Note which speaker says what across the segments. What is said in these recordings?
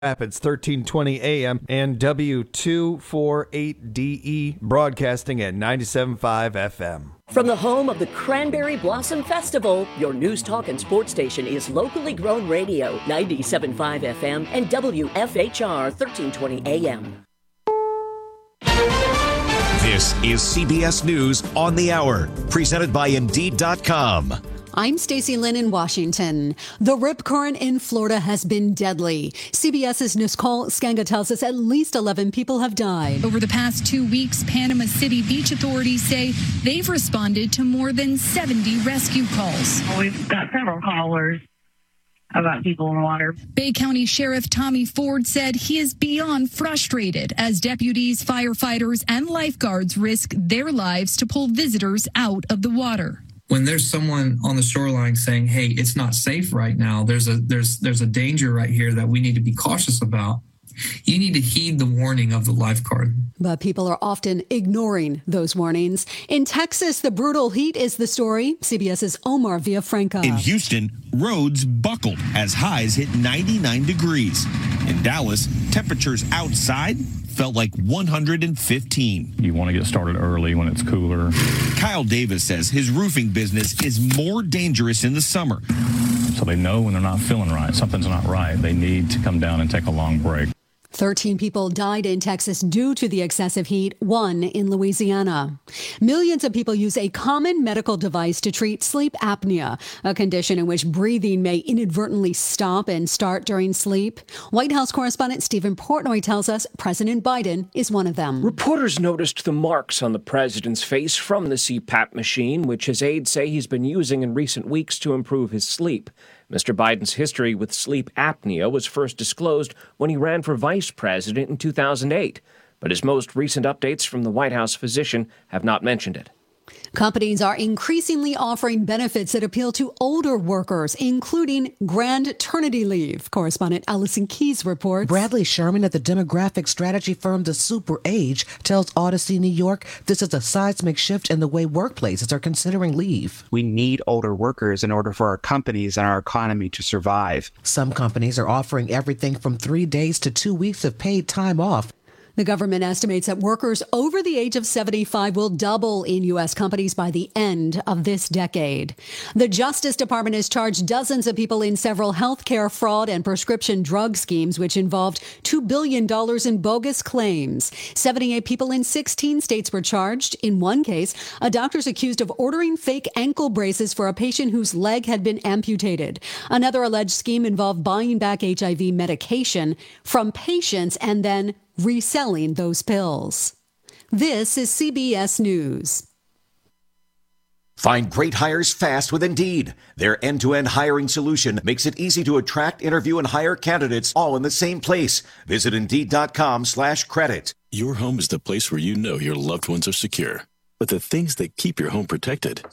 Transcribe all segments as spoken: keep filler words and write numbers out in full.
Speaker 1: Rapids, thirteen twenty A M, and W two forty-eight D E, broadcasting at ninety-seven point five F M.
Speaker 2: From the home of the Cranberry Blossom Festival, your news, talk, and sports station is locally grown radio, ninety-seven point five F M and W F H R, thirteen twenty A M.
Speaker 3: This is C B S News on the Hour, presented by Indeed dot com.
Speaker 4: I'm Stacey Lynn in Washington. The rip current in Florida has been deadly. CBS's Nicole Skanga tells us at least eleven people have died.
Speaker 5: Over the past two weeks, Panama City beach authorities say they've responded to more than seventy rescue calls.
Speaker 6: We've got several callers about people in the water.
Speaker 5: Bay County Sheriff Tommy Ford said he is beyond frustrated as deputies, firefighters, and lifeguards risk their lives to pull visitors out of the water.
Speaker 7: When there's someone on the shoreline saying, hey, it's not safe right now, there's a there's there's a danger right here that we need to be cautious about, you need to heed the warning of the lifeguard.
Speaker 4: But people are often ignoring those warnings. In Texas, the brutal heat is the story. CBS's Omar Villafranca.
Speaker 8: In Houston, roads buckled as highs hit ninety-nine degrees. In Dallas, temperatures outside felt like one hundred fifteen.
Speaker 9: You want to get started early when it's cooler.
Speaker 8: Kyle Davis says his roofing business is more dangerous in the summer.
Speaker 9: So they know when they're not feeling right, something's not right. They need to come down and take a long break.
Speaker 4: thirteen people died in Texas due to the excessive heat, one in Louisiana. Millions of people use a common medical device to treat sleep apnea, a condition in which breathing may inadvertently stop and start during sleep. White House correspondent Stephen Portnoy tells us President Biden is one of them.
Speaker 10: Reporters noticed the marks on the president's face from the C PAP machine, which his aides say he's been using in recent weeks to improve his sleep. Mister Biden's history with sleep apnea was first disclosed when he ran for vice president in two thousand eight, but his most recent updates from the White House physician have not mentioned it.
Speaker 4: Companies are increasingly offering benefits that appeal to older workers, including grandternity leave. Correspondent Allison Keyes reports.
Speaker 11: Bradley Sherman at the demographic strategy firm The Super Age tells Odyssey New York this is a seismic shift in the way workplaces are considering leave.
Speaker 12: We need older workers in order for our companies and our economy to survive.
Speaker 11: Some companies are offering everything from three days to two weeks of paid time off.
Speaker 4: The government estimates that workers over the age of seventy-five will double in U S companies by the end of this decade. The Justice Department has charged dozens of people in several healthcare fraud and prescription drug schemes, which involved two billion dollars in bogus claims. seventy-eight people in sixteen states were charged. In one case, a doctor's accused of ordering fake ankle braces for a patient whose leg had been amputated. Another alleged scheme involved buying back H I V medication from patients and then reselling those pills. This is C B S News.
Speaker 3: Find great hires fast with Indeed. Their end-to-end hiring solution makes it easy to attract, interview, and hire candidates all in the same place. Visit Indeed.com slash credit.
Speaker 13: Your home is the place where you know your loved ones are secure. But the things that keep your home protected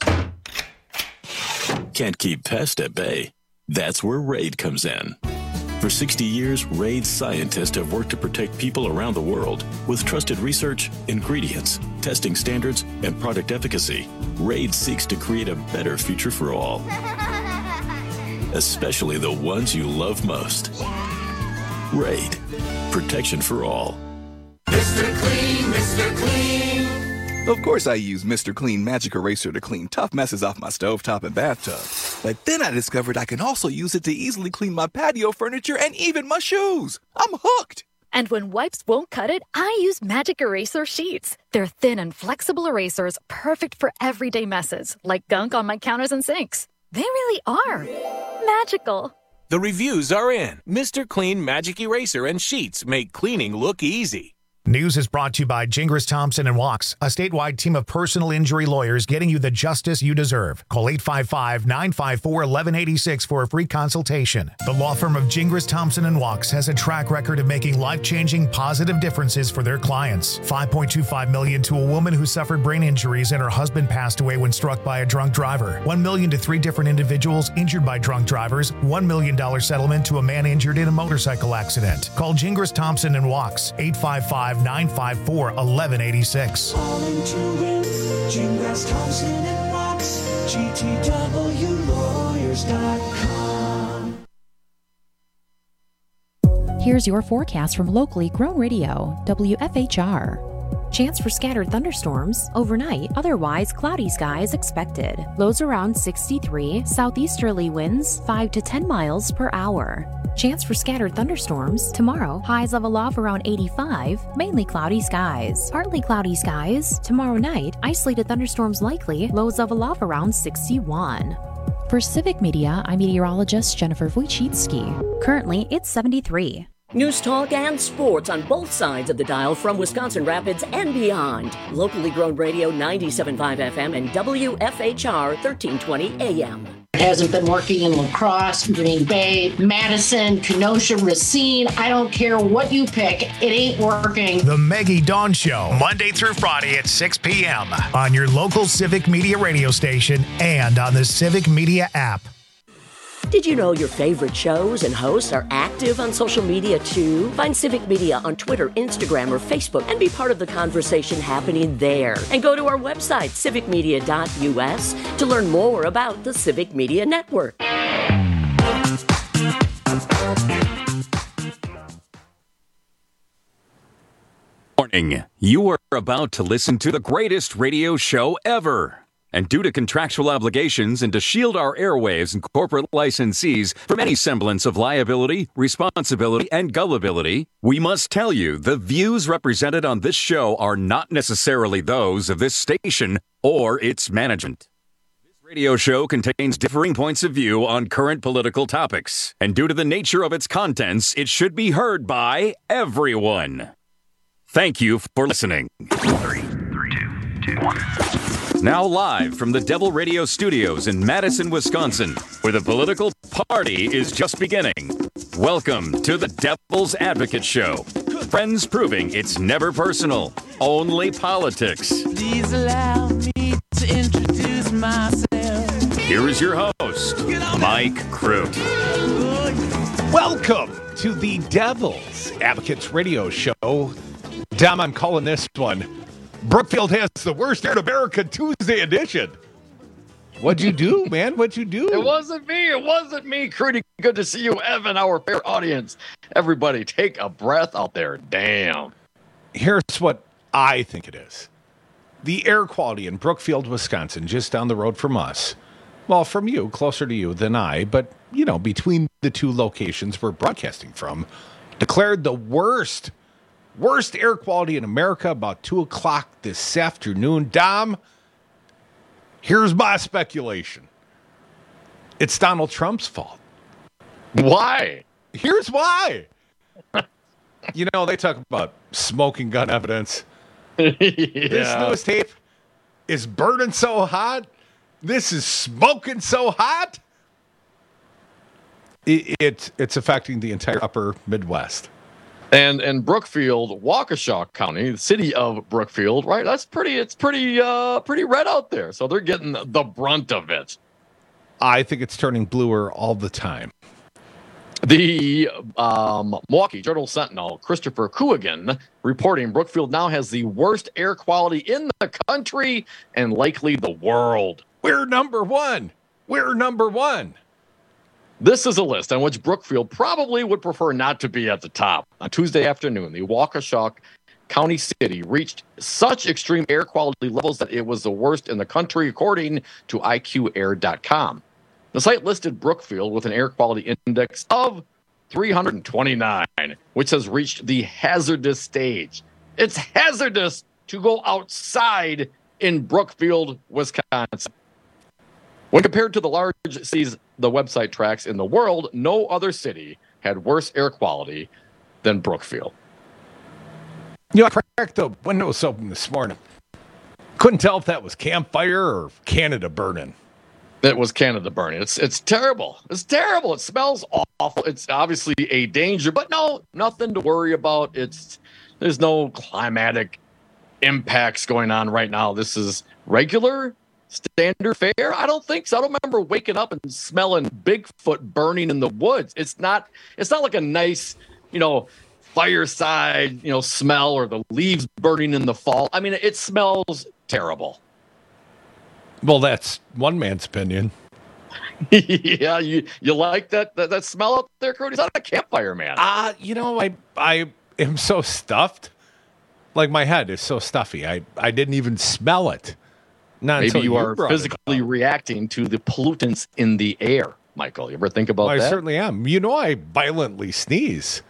Speaker 13: can't keep pests at bay. That's where Raid comes in. For sixty years, Raid's scientists have worked to protect people around the world with trusted research, ingredients, testing standards, and product efficacy. Raid seeks to create a better future for all, especially the ones you love most. Raid, protection for all.
Speaker 14: Mister Clean, Mister Clean.
Speaker 15: Of course I use Mister Clean Magic Eraser to clean tough messes off my stovetop and bathtub. But then I discovered I can also use it to easily clean my patio furniture and even my shoes. I'm hooked.
Speaker 16: And when wipes won't cut it, I use Magic Eraser Sheets. They're thin and flexible erasers, perfect for everyday messes, like gunk on my counters and sinks. They really are magical.
Speaker 17: The reviews are in. Mister Clean Magic Eraser and Sheets make cleaning look easy.
Speaker 18: News is brought to you by Gingras Thompson and Wachs, a statewide team of personal injury lawyers getting you the justice you deserve. Call eight five five, nine five four, one one eight six for a free consultation. The law firm of Gingras Thompson and Wachs has a track record of making life-changing positive differences for their clients. five point two five million dollars to a woman who suffered brain injuries and her husband passed away when struck by a drunk driver. one million dollars to three different individuals injured by drunk drivers. one million dollars settlement to a man injured in a motorcycle accident. Call Gingras Thompson and Wachs, eight five five, nine five four, one one eight six.
Speaker 14: Calling to win, Gingras Thompson and Wachs, G T W lawyers dot com.
Speaker 19: here's your forecast from locally grown radio, W F H R. Chance for scattered thunderstorms overnight, otherwise cloudy skies expected. Lows around sixty-three, southeasterly winds five to ten miles per hour. Chance for scattered thunderstorms tomorrow, highs level off around eighty-five, mainly cloudy skies. Partly cloudy skies tomorrow night, isolated thunderstorms likely, lows level off around sixty-one. For Civic Media, I'm meteorologist Jennifer Wojcicki. Currently, it's seventy-three.
Speaker 2: News talk and sports on both sides of the dial from Wisconsin Rapids and beyond. Locally grown radio ninety-seven point five F M and W F H R thirteen twenty A M.
Speaker 20: It hasn't been working in La Crosse, Green Bay, Madison, Kenosha, Racine. I don't care what you pick. It ain't working.
Speaker 18: The Maggie Dawn Show, Monday through Friday at six p.m. on your local Civic Media radio station and on the Civic Media app.
Speaker 2: Did you know your favorite shows and hosts are active on social media too? Find Civic Media on Twitter, Instagram, or Facebook and be part of the conversation happening there. And go to our website, civic media dot U S, to learn more about the Civic Media Network.
Speaker 21: Warning, you are about to listen to the greatest radio show ever. And due to contractual obligations and to shield our airwaves and corporate licensees from any semblance of liability, responsibility, and gullibility, we must tell you the views represented on this show are not necessarily those of this station or its management. This radio show contains differing points of view on current political topics, and due to the nature of its contents, it should be heard by everyone. Thank you for listening. Three, three, two, two, one. Now live from the Devil Radio Studios in Madison, Wisconsin, where the political party is just beginning. Welcome to the Devil's Advocate Show. Friends proving it's never personal, only politics.
Speaker 14: Please allow me to introduce myself.
Speaker 21: Here is your host, Mike Crute.
Speaker 22: Welcome to the Devil's Advocates Radio Show. Dom, I'm calling this one Brookfield has the worst air in America Tuesday edition. What'd you do, man? What'd you do?
Speaker 23: It wasn't me. It wasn't me. Crudy, good to see you, Evan, our fair audience. Everybody, take a breath out there. Damn.
Speaker 22: Here's what I think it is. The air quality in Brookfield, Wisconsin, just down the road from us. Well, from you, closer to you than I, but, you know, between the two locations we're broadcasting from, declared the worst Worst air quality in America about two o'clock this afternoon. Dom, here's my speculation. It's Donald Trump's fault.
Speaker 23: Why?
Speaker 22: Here's why. You know, they talk about smoking gun evidence. Yeah. This newest tape is burning so hot. This is smoking so hot. It, it, it's affecting the entire upper Midwest.
Speaker 23: And and Brookfield, Waukesha County, the city of Brookfield, right? That's pretty. It's pretty uh pretty red out there. So they're getting the, the brunt of it.
Speaker 22: I think it's turning bluer all the time.
Speaker 23: The um, Milwaukee Journal Sentinel, Christopher Coogan, reporting Brookfield now has the worst air quality in the country and likely the world.
Speaker 22: We're number one. We're number one.
Speaker 23: This is a list on which Brookfield probably would prefer not to be at the top. On Tuesday afternoon, the Waukesha County City reached such extreme air quality levels that it was the worst in the country, according to I Q air dot com. The site listed Brookfield with an air quality index of three hundred twenty-nine, which has reached the hazardous stage. It's hazardous to go outside in Brookfield, Wisconsin. When compared to the large cities the website tracks in the world, no other city had worse air quality than Brookfield.
Speaker 22: You know, I cracked the windows open this morning. Couldn't tell if that was campfire or Canada burning.
Speaker 23: It was Canada burning. It's it's terrible. It's terrible. It smells awful. It's obviously a danger, but no, nothing to worry about. It's there's no climatic impacts going on right now. This is regular, standard fare. I don't think so. I don't remember waking up and smelling Bigfoot burning in the woods. It's not. It's not like a nice, you know, fireside, you know, smell or the leaves burning in the fall. I mean, it smells terrible.
Speaker 22: Well, that's one man's opinion.
Speaker 23: yeah, you you like that, that that smell up there, Cody? Is that a campfire, man?
Speaker 22: Uh, you know, I I am so stuffed. Like my head is so stuffy. I, I didn't even smell it. Not
Speaker 23: Maybe you,
Speaker 22: you
Speaker 23: are physically reacting to the pollutants in the air, Michael. You ever think about
Speaker 22: well,
Speaker 23: that?
Speaker 22: I certainly am. You know, I violently sneeze.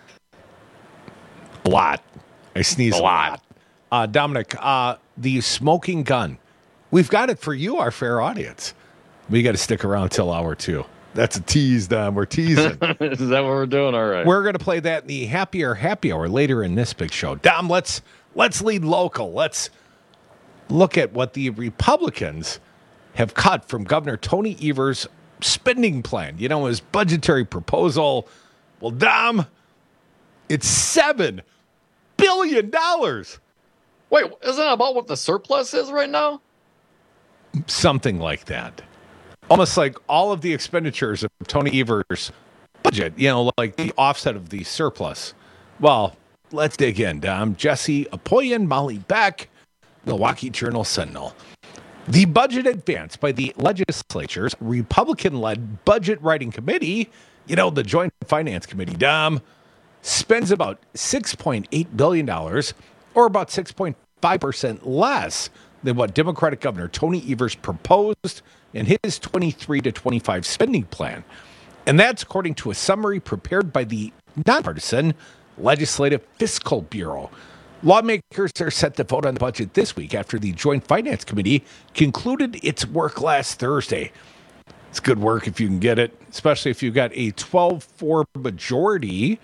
Speaker 22: A lot. I sneeze a, a lot. lot. Uh, Dominic, uh, the smoking gun. We've got it for you, our fair audience. We got to stick around till hour two. That's a tease, Dom. We're teasing.
Speaker 23: Is that what we're doing? All right.
Speaker 22: We're going to play that in the Happier Happy Hour later in this big show. Dom, let's let's lead local. Let's look at what the Republicans have cut from Governor Tony Evers' spending plan. You know, his budgetary proposal. Well, Dom, it's seven billion dollars.
Speaker 23: Wait, isn't that about what the surplus is right now?
Speaker 22: Something like that. Almost like all of the expenditures of Tony Evers' budget, you know, like the offset of the surplus. Well, let's dig in, Dom. Jesse Apoyan, Molly Beck, Milwaukee Journal Sentinel. The budget advance by the legislature's Republican-led Budget Writing Committee, you know, the Joint Finance Committee, Dom, spends about six point eight billion dollars, or about six point five percent less than what Democratic Governor Tony Evers proposed in his twenty-three to twenty-five spending plan. And that's according to a summary prepared by the nonpartisan Legislative Fiscal Bureau. Lawmakers are set to vote on the budget this week after the Joint Finance Committee concluded its work last Thursday. It's good work if you can get it, especially if you've got a twelve four majority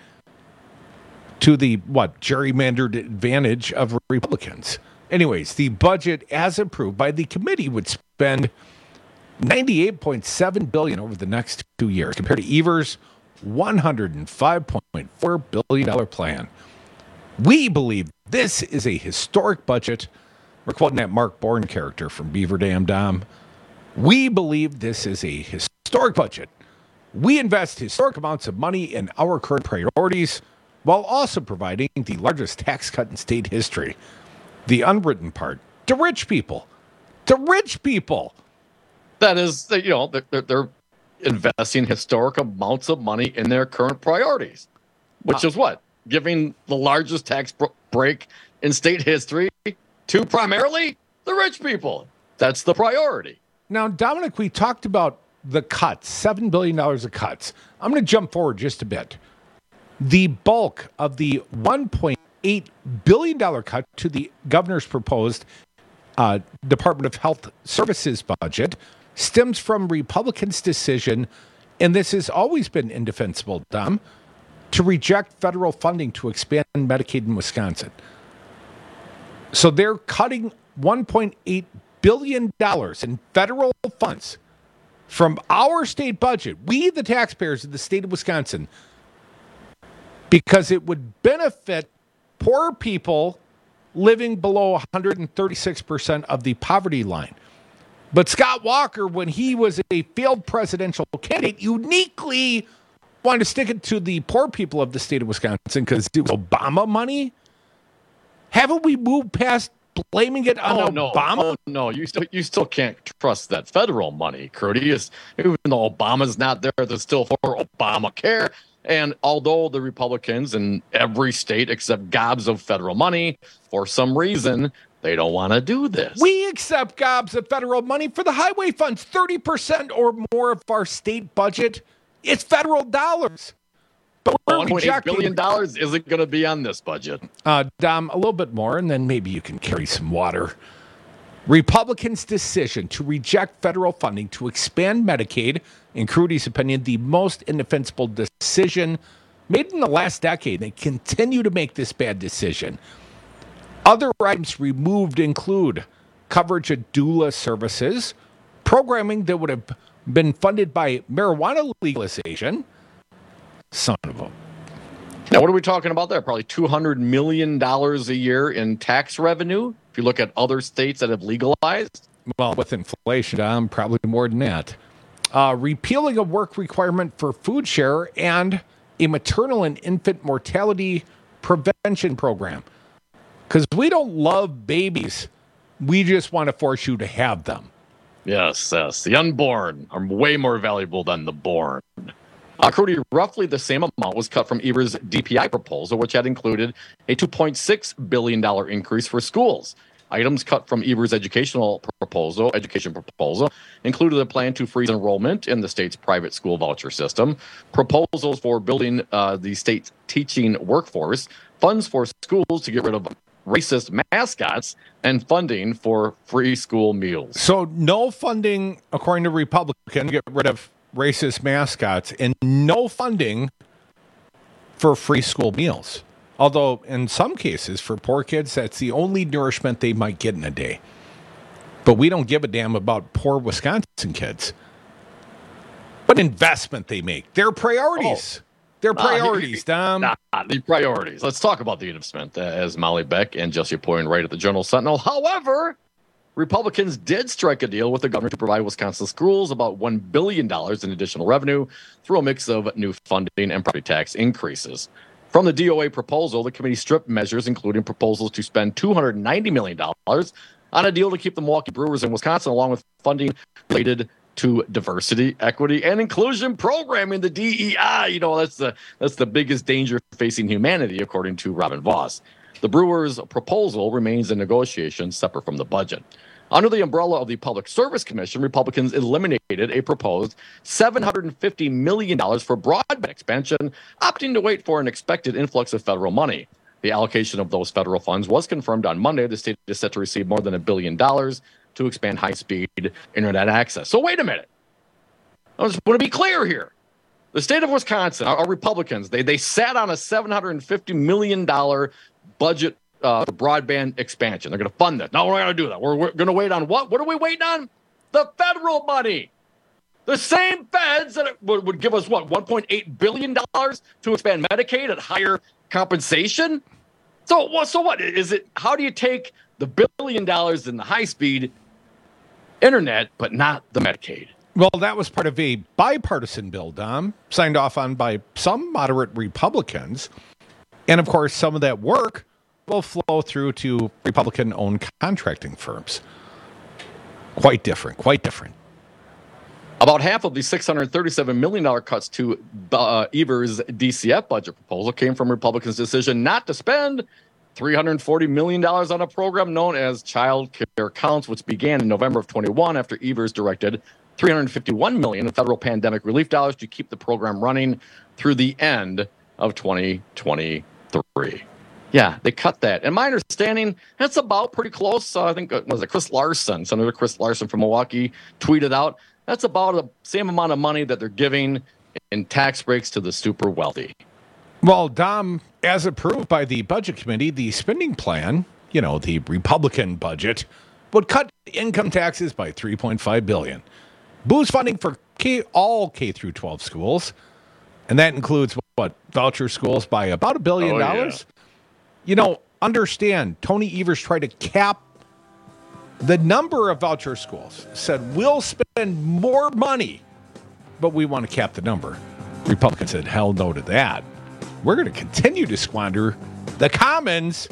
Speaker 22: to the, what, gerrymandered advantage of Republicans. Anyways, the budget as approved by the committee would spend ninety-eight point seven billion dollars over the next two years compared to Evers' one hundred five point four billion dollars plan. We believe this is a historic budget. We're quoting that Mark Bourne character from Beaver Dam, Dom. We believe this is a historic budget. We invest historic amounts of money in our current priorities while also providing the largest tax cut in state history. The unwritten part, to rich people. To rich people.
Speaker 23: That is, you know, they're, they're investing historic amounts of money in their current priorities, which uh, is what? Giving the largest tax break in state history to primarily the rich people. That's the priority.
Speaker 22: Now, Dominic, we talked about the cuts, seven billion dollars of cuts. I'm going to jump forward just a bit. The bulk of the one point eight billion dollars cut to the governor's proposed uh, Department of Health Services budget stems from Republicans' decision, and this has always been indefensible, Dom, to reject federal funding to expand Medicaid in Wisconsin. So they're cutting one point eight billion dollars in federal funds from our state budget, we the taxpayers of the state of Wisconsin, because it would benefit poor people living below one hundred thirty-six percent of the poverty line. But Scott Walker, when he was a failed presidential candidate, uniquely wanted to stick it to the poor people of the state of Wisconsin because it was Obama money. Haven't we moved past blaming it on
Speaker 23: oh,
Speaker 22: Obama?
Speaker 23: No. Oh, no, you still you still can't trust that federal money, Curtis. Even though Obama's not there, they're still for Obamacare. And although the Republicans in every state accept gobs of federal money, for some reason, they don't want to do this.
Speaker 22: We accept gobs of federal money for the highway funds. thirty percent or more of our state budget is federal dollars. But
Speaker 23: one point eight billion dollars isn't going to be on this budget.
Speaker 22: Uh, Dom, a little bit more, and then maybe you can carry some water. Republicans' decision to reject federal funding to expand Medicaid, in Crudy's opinion, the most indefensible decision made in the last decade. They continue to make this bad decision. Other items removed include coverage of doula services, programming that would have been funded by marijuana legalization. Son of a...
Speaker 23: Now, what are we talking about there? Probably two hundred million dollars a year in tax revenue. If you look at other states that have legalized.
Speaker 22: Well, with inflation, um, probably more than that. Uh, repealing a work requirement for food share and a maternal and infant mortality prevention program. Because we don't love babies. We just want to force you to have them.
Speaker 23: Yes, yes. The unborn are way more valuable than the born. Uh, Crudy, roughly the same amount was cut from Evers' D P I proposal, which had included a two point six billion dollars increase for schools. Items cut from Evers' educational proposal, education proposal included a plan to freeze enrollment in the state's private school voucher system, proposals for building uh, the state's teaching workforce, funds for schools to get rid of racist mascots, and funding for free school meals.
Speaker 22: So no funding, according to Republicans, get rid of racist mascots, and no funding for free school meals. Although in some cases, for poor kids, that's the only nourishment they might get in a day. But we don't give a damn about poor Wisconsin kids. What investment they make. Their priorities. Oh. Their priorities, Dom.
Speaker 23: Nah, the priorities. Let's talk about the investment, uh, as Molly Beck and Jesse pointed right at the Journal Sentinel. However, Republicans did strike a deal with the governor to provide Wisconsin schools about one billion dollars in additional revenue through a mix of new funding and property tax increases. From the D O A proposal, the committee stripped measures, including proposals to spend two hundred ninety million dollars on a deal to keep the Milwaukee Brewers in Wisconsin, along with funding related to diversity, equity, and inclusion programming, the D E I. You know, that's the that's the biggest danger facing humanity, according to Robin Voss. The Brewers' proposal remains in negotiation, separate from the budget. Under the umbrella of the Public Service Commission, Republicans eliminated a proposed seven hundred fifty million dollars for broadband expansion, opting to wait for an expected influx of federal money. The allocation of those federal funds was confirmed on Monday. The state is set to receive more than a billion dollars to expand high-speed internet access. So wait a minute. I just want to be clear here. The state of Wisconsin, our, our Republicans, they, they sat on a seven hundred fifty million dollars budget Uh, broadband expansion. They're going to fund that. No, we're not going to do that. We're, we're going to wait on what? What are we waiting on? The federal money. The same feds that would, would give us, what, one point eight billion dollars to expand Medicaid at higher compensation? So, well, so what? Is it, how do you take the billion dollars in the high-speed internet, but not the Medicaid?
Speaker 22: Well, that was part of a bipartisan bill, Dom, signed off on by some moderate Republicans. And, of course, some of that work will flow through to Republican-owned contracting firms. Quite different, quite different.
Speaker 23: About half of the six hundred thirty-seven million dollars cuts to uh, Evers' D C F budget proposal came from Republicans' decision not to spend three hundred forty million dollars on a program known as Child Care Counts, which began in November of twenty-one after Evers directed three hundred fifty-one million dollars in federal pandemic relief dollars to keep the program running through the end of twenty twenty-three. Yeah, they cut that. And my understanding, that's about pretty close. Uh, I think, uh, was it Chris Larson, Senator Chris Larson from Milwaukee, tweeted out, that's about the same amount of money that they're giving in tax breaks to the super wealthy.
Speaker 22: Well, Dom, as approved by the Budget Committee, the spending plan, you know, the Republican budget, would cut income taxes by three point five billion dollars, boost funding for K, all K through twelve schools, and that includes, what, voucher schools by about a billion dollars? You know, understand, Tony Evers tried to cap the number of voucher schools, said we'll spend more money, but we want to cap the number. Republicans said, hell no to that. We're going to continue to squander the commons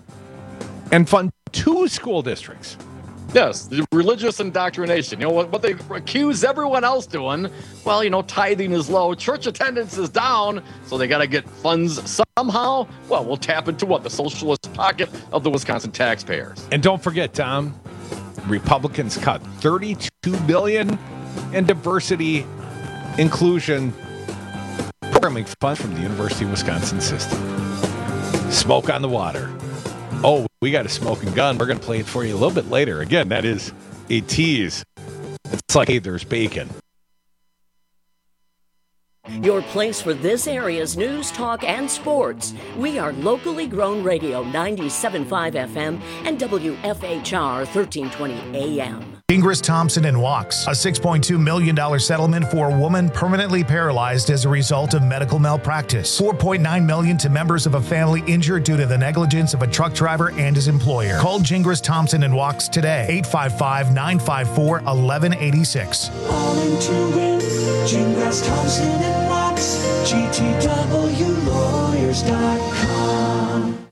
Speaker 22: and fund two school districts.
Speaker 23: Yes, the religious indoctrination. You know, what, what they accuse everyone else doing, well, you know, tithing is low, church attendance is down, so they got to get funds somehow. Well, we'll tap into what? The socialist pocket of the Wisconsin taxpayers.
Speaker 22: And don't forget, Tom, Republicans cut thirty-two billion dollars in diversity inclusion programming funds from the University of Wisconsin system. Smoke on the water. Oh, we got a smoking gun. We're going to play it for you a little bit later. Again, that is a tease. It's like, hey, there's bacon.
Speaker 2: Your place for this area's news, talk, and sports. We are locally grown radio ninety-seven point five F M and W F H R thirteen twenty A M.
Speaker 18: Gingras Thompson and Walks, a six point two million dollars settlement for a woman permanently paralyzed as a result of medical malpractice. four point nine million dollars to members of a family injured due to the negligence of a truck driver and his employer. Call Gingras Thompson and Walks today, eight five five, nine five four, one one eight six.
Speaker 14: All into it, Gingras Thompson and Walks, G T W lawyers dot com.
Speaker 18: When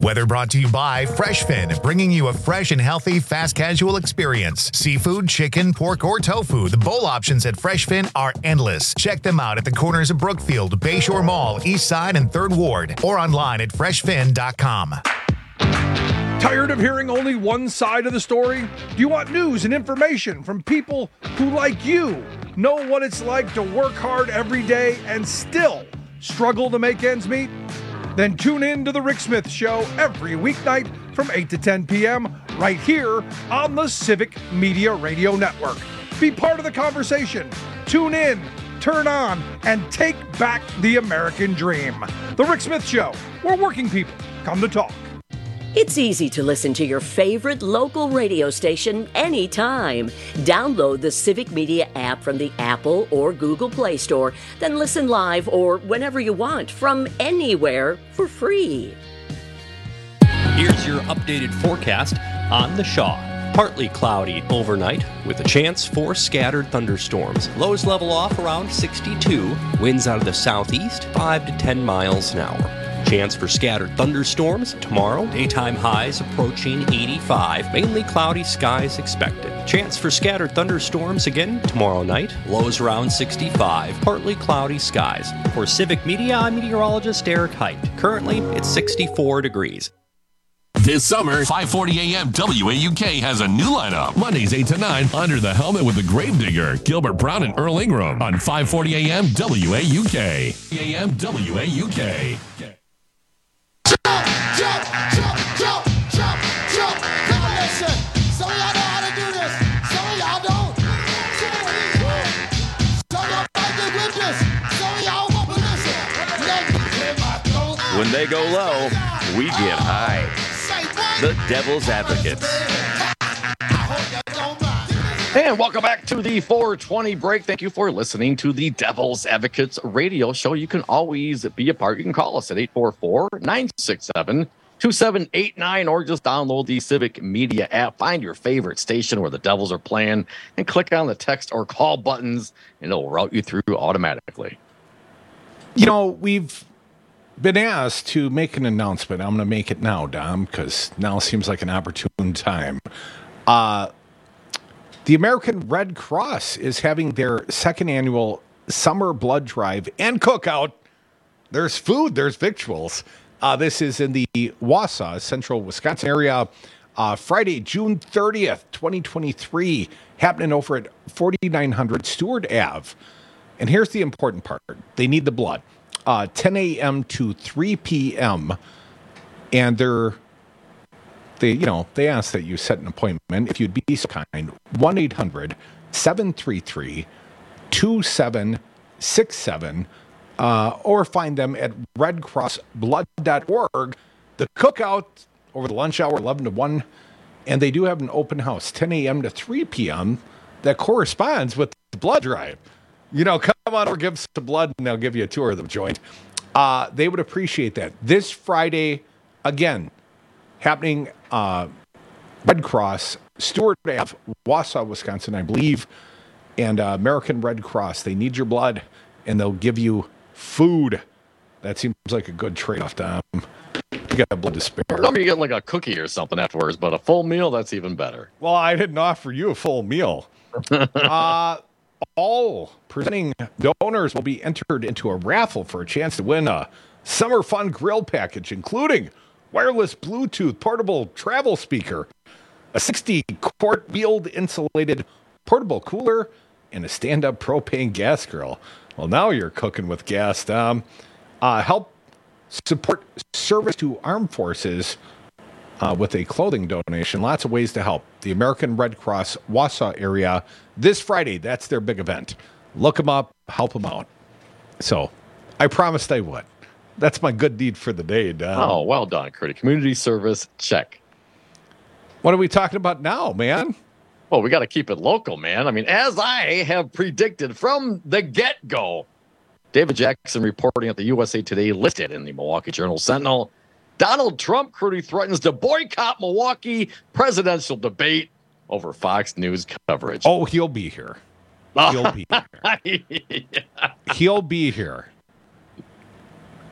Speaker 18: weather brought to you by FreshFin, bringing you a fresh and healthy fast casual experience. Seafood, chicken, pork, or tofu. The bowl options at FreshFin are endless. Check them out at the corners of Brookfield, Bayshore Mall, East Side, and third Ward, or online at fresh fin dot com.
Speaker 1: Tired of hearing only one side of the story? Do you want news and information from people who, like you, know what it's like to work hard every day and still struggle to make ends meet? Then tune in to The Rick Smith Show every weeknight from eight to ten p.m. right here on the Civic Media Radio Network. Be part of the conversation. Tune in, turn on, and take back the American dream. The Rick Smith Show, where working people come to talk.
Speaker 2: It's easy to listen to your favorite local radio station anytime. Download the Civic Media app from the Apple or Google Play Store, then listen live or whenever you want from anywhere for free.
Speaker 5: Here's your updated forecast on the Shaw. Partly cloudy overnight with a chance for scattered thunderstorms. Lows level off around sixty-two. Winds out of the southeast, five to ten miles an hour. Chance for scattered thunderstorms tomorrow. Daytime highs approaching eighty-five. Mainly cloudy skies expected. Chance for scattered thunderstorms again tomorrow night. Lows around sixty-five. Partly cloudy skies. For Civic Media, I'm meteorologist Eric Height. Currently, it's sixty-four degrees.
Speaker 6: This summer, five forty a.m. W A U K has a new lineup. Mondays eight to nine, Under the Helmet with the Gravedigger, Gilbert Brown and Earl Ingram on five forty a.m. W A U K. A M W A U K.
Speaker 14: Jump, jump, jump, jump, jump, jump. Now listen, some of y'all know how to do this. Some of y'all don't. Some of y'all might get with this. Some of y'all won't listen. Let me clear my throat.
Speaker 24: When they go low, we get high. The Devil's Advocates.
Speaker 23: And welcome back to the four twenty break. Thank you for listening to the Devil's Advocates radio show. You can always be a part. You can call us at eight four four, nine six seven, two seven eight nine or just download the Civic Media app. Find your favorite station where the Devils are playing and click on the text or call buttons and it'll route you through automatically.
Speaker 22: You know, we've been asked to make an announcement. I'm going to make it now, Dom, because now seems like an opportune time. Uh, the American Red Cross is having their second annual summer blood drive and cookout. There's food, there's victuals. Uh, this is in the Wausau, central Wisconsin area, uh, Friday, June thirtieth, twenty twenty-three, happening over at forty-nine hundred Stewart Avenue. And here's the important part. They need the blood. Uh, ten a.m. to three p.m. And they're, they, you know, they ask that you set an appointment. If you'd be so kind, one eight hundred, seven three three, two seven six seven, uh, or find them at red cross blood dot org. The cookout over the lunch hour, eleven to one, and they do have an open house, ten a.m. to three p.m. that corresponds with the blood drive. You know, come on over, give us some blood, and they'll give you a tour of the joint. Uh, they would appreciate that. This Friday, again, happening uh, Red Cross, Stewart Avenue, Wausau, Wisconsin, I believe, and uh, American Red Cross. They need your blood, and they'll give you food. That seems like a good trade-off, Tom. You got blood to spare.
Speaker 23: Remember, you get like a cookie or something afterwards, but a full meal, that's even better.
Speaker 22: Well, I didn't offer you a full meal. uh All presenting donors will be entered into a raffle for a chance to win a summer fun grill package, including wireless Bluetooth portable travel speaker, a sixty quart wheeled insulated portable cooler, and a stand-up propane gas grill. Well, now you're cooking with gas, Tom. Uh, help support service to armed forces Uh, with a clothing donation. Lots of ways to help. The American Red Cross Wausau area this Friday. That's their big event. Look them up. Help them out. So I promised I would. That's my good deed for the day, Don.
Speaker 23: Oh, well done, Curtis. Community service, check.
Speaker 22: What are we talking about now, man?
Speaker 23: Well, we got to keep it local, man. I mean, as I have predicted from the get-go, David Jackson reporting at the U S A Today listed in the Milwaukee Journal Sentinel, Donald Trump crudely threatens to boycott Milwaukee presidential debate over Fox News coverage.
Speaker 22: Oh, he'll be here. He'll be here.
Speaker 23: yeah.
Speaker 22: He'll be here.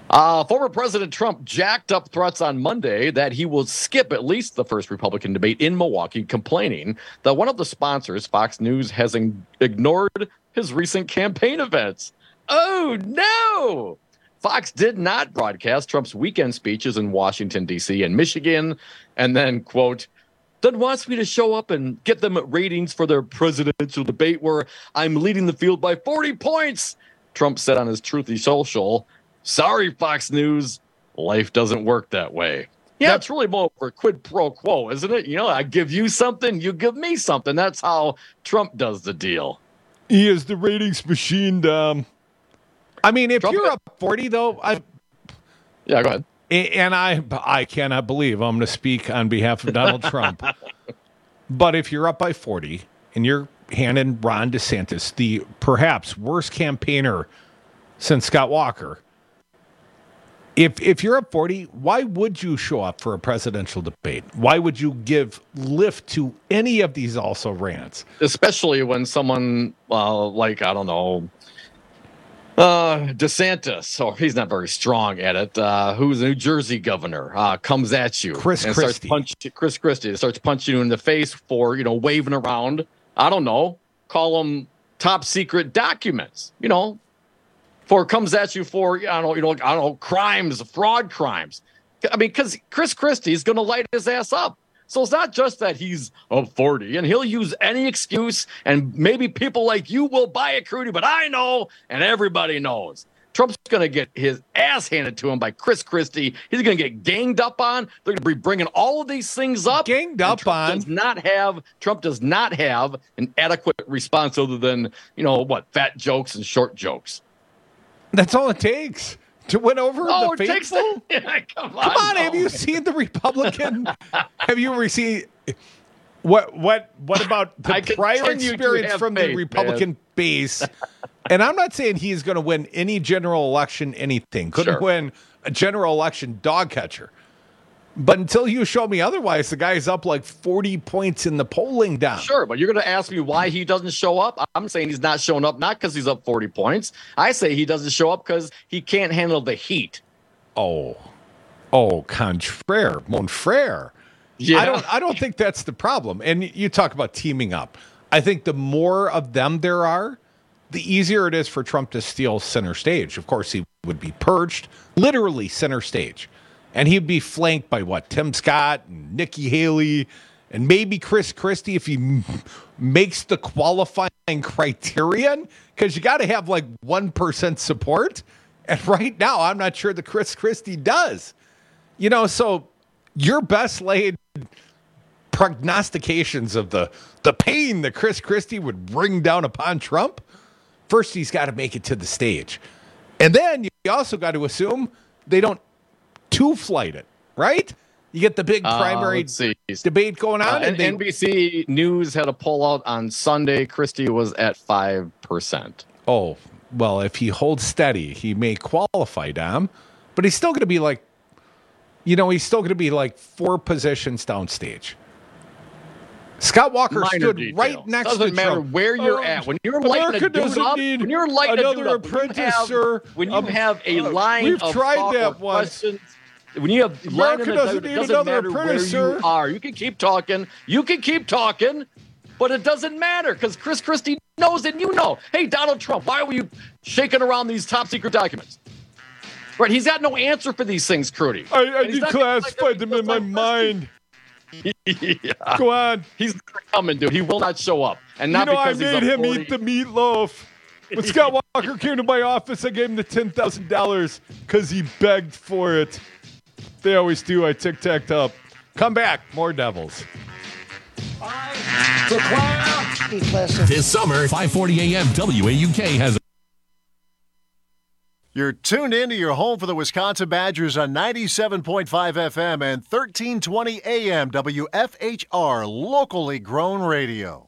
Speaker 23: Uh, former President Trump jacked up threats on Monday that he will skip at least the first Republican debate in Milwaukee, complaining that one of the sponsors, Fox News, has in- ignored his recent campaign events. Oh, no! Fox did not broadcast Trump's weekend speeches in Washington, D C and Michigan, and then, quote, then wants me to show up and get them ratings for their presidential debate where I'm leading the field by forty points, Trump said on his Truthy Social. Sorry, Fox News, life doesn't work that way. Yeah, it's really more for quid pro quo, isn't it? You know, I give you something, you give me something. That's how Trump does the deal.
Speaker 22: He is the ratings machine, Dom. I mean, if Trump you're up forty, though, I
Speaker 23: yeah, go ahead.
Speaker 22: And I, I cannot believe I'm going to speak on behalf of Donald Trump. But if you're up by forty and you're handing Ron DeSantis, the perhaps worst campaigner since Scott Walker, if if you're up forty, why would you show up for a presidential debate? Why would you give lift to any of these also rants?
Speaker 23: Especially when someone uh, like, I don't know, Uh, DeSantis, or he's not very strong at it, uh, who's a New Jersey governor, uh, comes at you.
Speaker 22: Chris
Speaker 23: and
Speaker 22: Christie.
Speaker 23: Starts punch, Chris Christie starts punching you in the face for, you know, waving around, I don't know, call them top secret documents, you know, for comes at you for, I don't know, you know, I don't know, crimes, fraud crimes. I mean, because Chris Christie is going to light his ass up. So it's not just that he's of forty, and he'll use any excuse, and maybe people like you will buy it, Crudy, but I know, and everybody knows. Trump's going to get his ass handed to him by Chris Christie. He's going to get ganged up on. They're going to be bringing all of these things up.
Speaker 22: Ganged up
Speaker 23: Trump
Speaker 22: on.
Speaker 23: Does not have, Trump does not have an adequate response other than, you know, what, fat jokes and short jokes.
Speaker 22: That's all it takes. To win over
Speaker 23: oh,
Speaker 22: the faithful?
Speaker 23: It takes a, come on,
Speaker 22: Come on,
Speaker 23: no.
Speaker 22: have you seen the Republican? Have you ever seen what what what about the
Speaker 23: I
Speaker 22: prior
Speaker 23: continue to
Speaker 22: experience
Speaker 23: have
Speaker 22: from
Speaker 23: faith,
Speaker 22: the Republican
Speaker 23: man.
Speaker 22: base? And I'm not saying he's going to win any general election, anything. Couldn't
Speaker 23: Sure.
Speaker 22: win a general election dog catcher. But until you show me otherwise, the guy's up like forty points in the polling down.
Speaker 23: Sure, but you're going to ask me why he doesn't show up. I'm saying he's not showing up not because he's up forty points. I say he doesn't show up because he can't handle the heat.
Speaker 22: Oh, oh, contraire, mon frere.
Speaker 23: Yeah.
Speaker 22: I don't. I don't think that's the problem. And you talk about teaming up. I think the more of them there are, the easier it is for Trump to steal center stage. Of course, he would be perched, literally center stage. And he'd be flanked by what? Tim Scott and Nikki Haley and maybe Chris Christie if he m- makes the qualifying criterion, because you got to have like one percent support. And right now, I'm not sure that Chris Christie does. You know, so your best laid prognostications of the, the pain that Chris Christie would bring down upon Trump, first he's got to make it to the stage. And then you also got to assume they don't two-flight it, right? You get the big primary
Speaker 23: uh,
Speaker 22: debate going on.
Speaker 23: Uh, and
Speaker 22: they,
Speaker 23: N B C News had a poll out on Sunday. Christie was at five percent.
Speaker 22: Oh, well, if he holds steady, he may qualify, Dom. But he's still going to be like, you know, he's still going to be like four positions downstage. Scott Walker
Speaker 23: Minor
Speaker 22: stood
Speaker 23: detail.
Speaker 22: right next
Speaker 23: Doesn't
Speaker 22: to
Speaker 23: matter
Speaker 22: Trump.
Speaker 23: where you're
Speaker 22: Oh,
Speaker 23: at. When you're
Speaker 22: America
Speaker 23: lighting a dude
Speaker 22: doesn't
Speaker 23: up,
Speaker 22: need
Speaker 23: when you're lighting a dude
Speaker 22: another
Speaker 23: up, when you
Speaker 22: apprentice,
Speaker 23: have,
Speaker 22: sir.
Speaker 23: when you
Speaker 22: Um,
Speaker 23: have a
Speaker 22: uh,
Speaker 23: line
Speaker 22: we've
Speaker 23: of
Speaker 22: tried
Speaker 23: thought
Speaker 22: that
Speaker 23: or
Speaker 22: once.
Speaker 23: questions, when you have line
Speaker 22: America
Speaker 23: in a
Speaker 22: doesn't
Speaker 23: dude, it
Speaker 22: need
Speaker 23: doesn't
Speaker 22: another
Speaker 23: matter where
Speaker 22: apprentice,
Speaker 23: you
Speaker 22: sir.
Speaker 23: are. You can keep talking. You can keep talking. But it doesn't matter because Chris Christie knows and you know. Hey, Donald Trump, why were you shaking around these top secret documents? Right, he's got no answer for these things, Crudy.
Speaker 22: I, I
Speaker 23: And he's not gonna
Speaker 22: declassified
Speaker 23: like
Speaker 22: them in my mind.
Speaker 23: yeah.
Speaker 22: Go on.
Speaker 23: He's coming, dude. He will not show up. And
Speaker 22: You
Speaker 23: not
Speaker 22: know, I
Speaker 23: because he's
Speaker 22: made
Speaker 23: up
Speaker 22: him
Speaker 23: forty.
Speaker 22: eat the meatloaf. When Scott Walker came to my office, I gave him the ten thousand dollars because he begged for it. They always do. I tic-tacked up. Come back. More Devils.
Speaker 6: This summer, five forty a.m. W A U K has a
Speaker 7: You're tuned in to your home for the Wisconsin Badgers on ninety-seven point five F M and thirteen twenty A M W F H R, locally grown radio.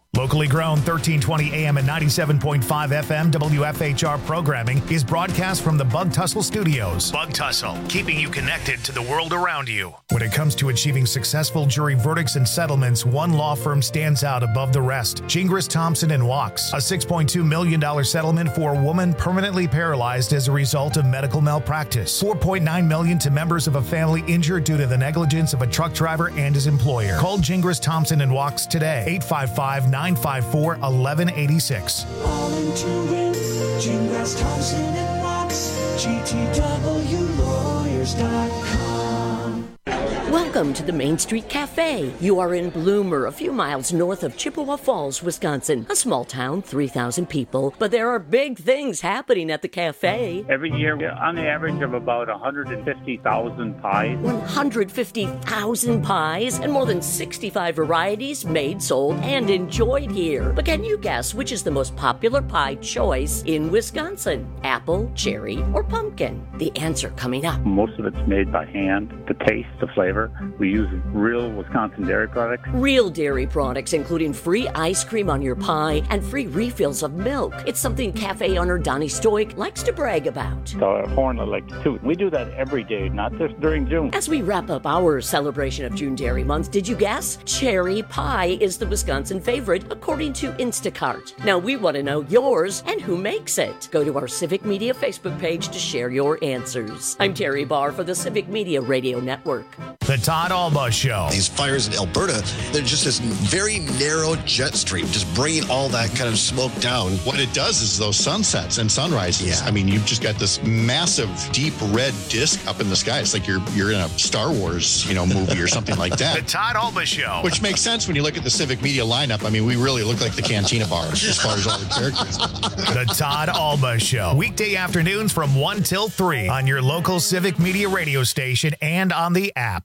Speaker 18: Locally grown thirteen twenty A M and ninety-seven point five F M W F H R programming is broadcast from the Bug Tussle Studios. Bug Tussle, keeping you connected to the world around you. When it comes to achieving successful jury verdicts and settlements, one law firm stands out above the rest. Gingras, Thompson and Wachs. A six point two million dollars settlement for a woman permanently paralyzed as a result of medical malpractice. four point nine million dollars to members of a family injured due to the negligence of a truck driver and his employer. Call Gingras, Thompson and Wachs today. eight five five, nine five four, one one eight six.
Speaker 14: All into win. Gingras, Thompson and Wachs. G T W lawyers dot com.
Speaker 2: Welcome to the Main Street Cafe. You are in Bloomer, a few miles north of Chippewa Falls, Wisconsin. A small town, three thousand people, but there are big things happening at the cafe.
Speaker 8: Every year, on the average of about one hundred fifty thousand pies.
Speaker 2: one hundred fifty thousand pies and more than sixty-five varieties made, sold, and enjoyed here. But can you guess which is the most popular pie choice in Wisconsin? Apple, cherry, or pumpkin? The answer coming up.
Speaker 8: Most of it's made by hand. The taste, the flavor. We use real Wisconsin dairy products.
Speaker 2: Real dairy products, including free ice cream on your pie and free refills of milk. It's something cafe owner Donnie Stoic likes to brag about.
Speaker 8: The horn I like to toot. We do that every day, not just during June.
Speaker 2: As we wrap up our celebration of June Dairy Month, did you guess? Cherry pie is the Wisconsin favorite, according to Instacart. Now we want to know yours and who makes it. Go to our Civic Media Facebook page to share your answers. I'm Terry Barr for the Civic Media Radio Network.
Speaker 18: The Todd Alba Show.
Speaker 9: These fires in Alberta, they're just this very narrow jet stream, just bringing all that kind of smoke down.
Speaker 10: What it does is those sunsets and sunrises.
Speaker 9: Yeah.
Speaker 10: I mean, you've just got this massive, deep red disc up in the sky. It's like you're you're in a Star Wars, you know, movie or something like that.
Speaker 18: The Todd Alba Show.
Speaker 10: Which makes sense when you look at the Civic Media lineup. I mean, we really look like the Cantina bars as far as all the characters.
Speaker 18: The Todd Alba Show. Weekday afternoons from one till three on your local Civic Media radio station and on the app.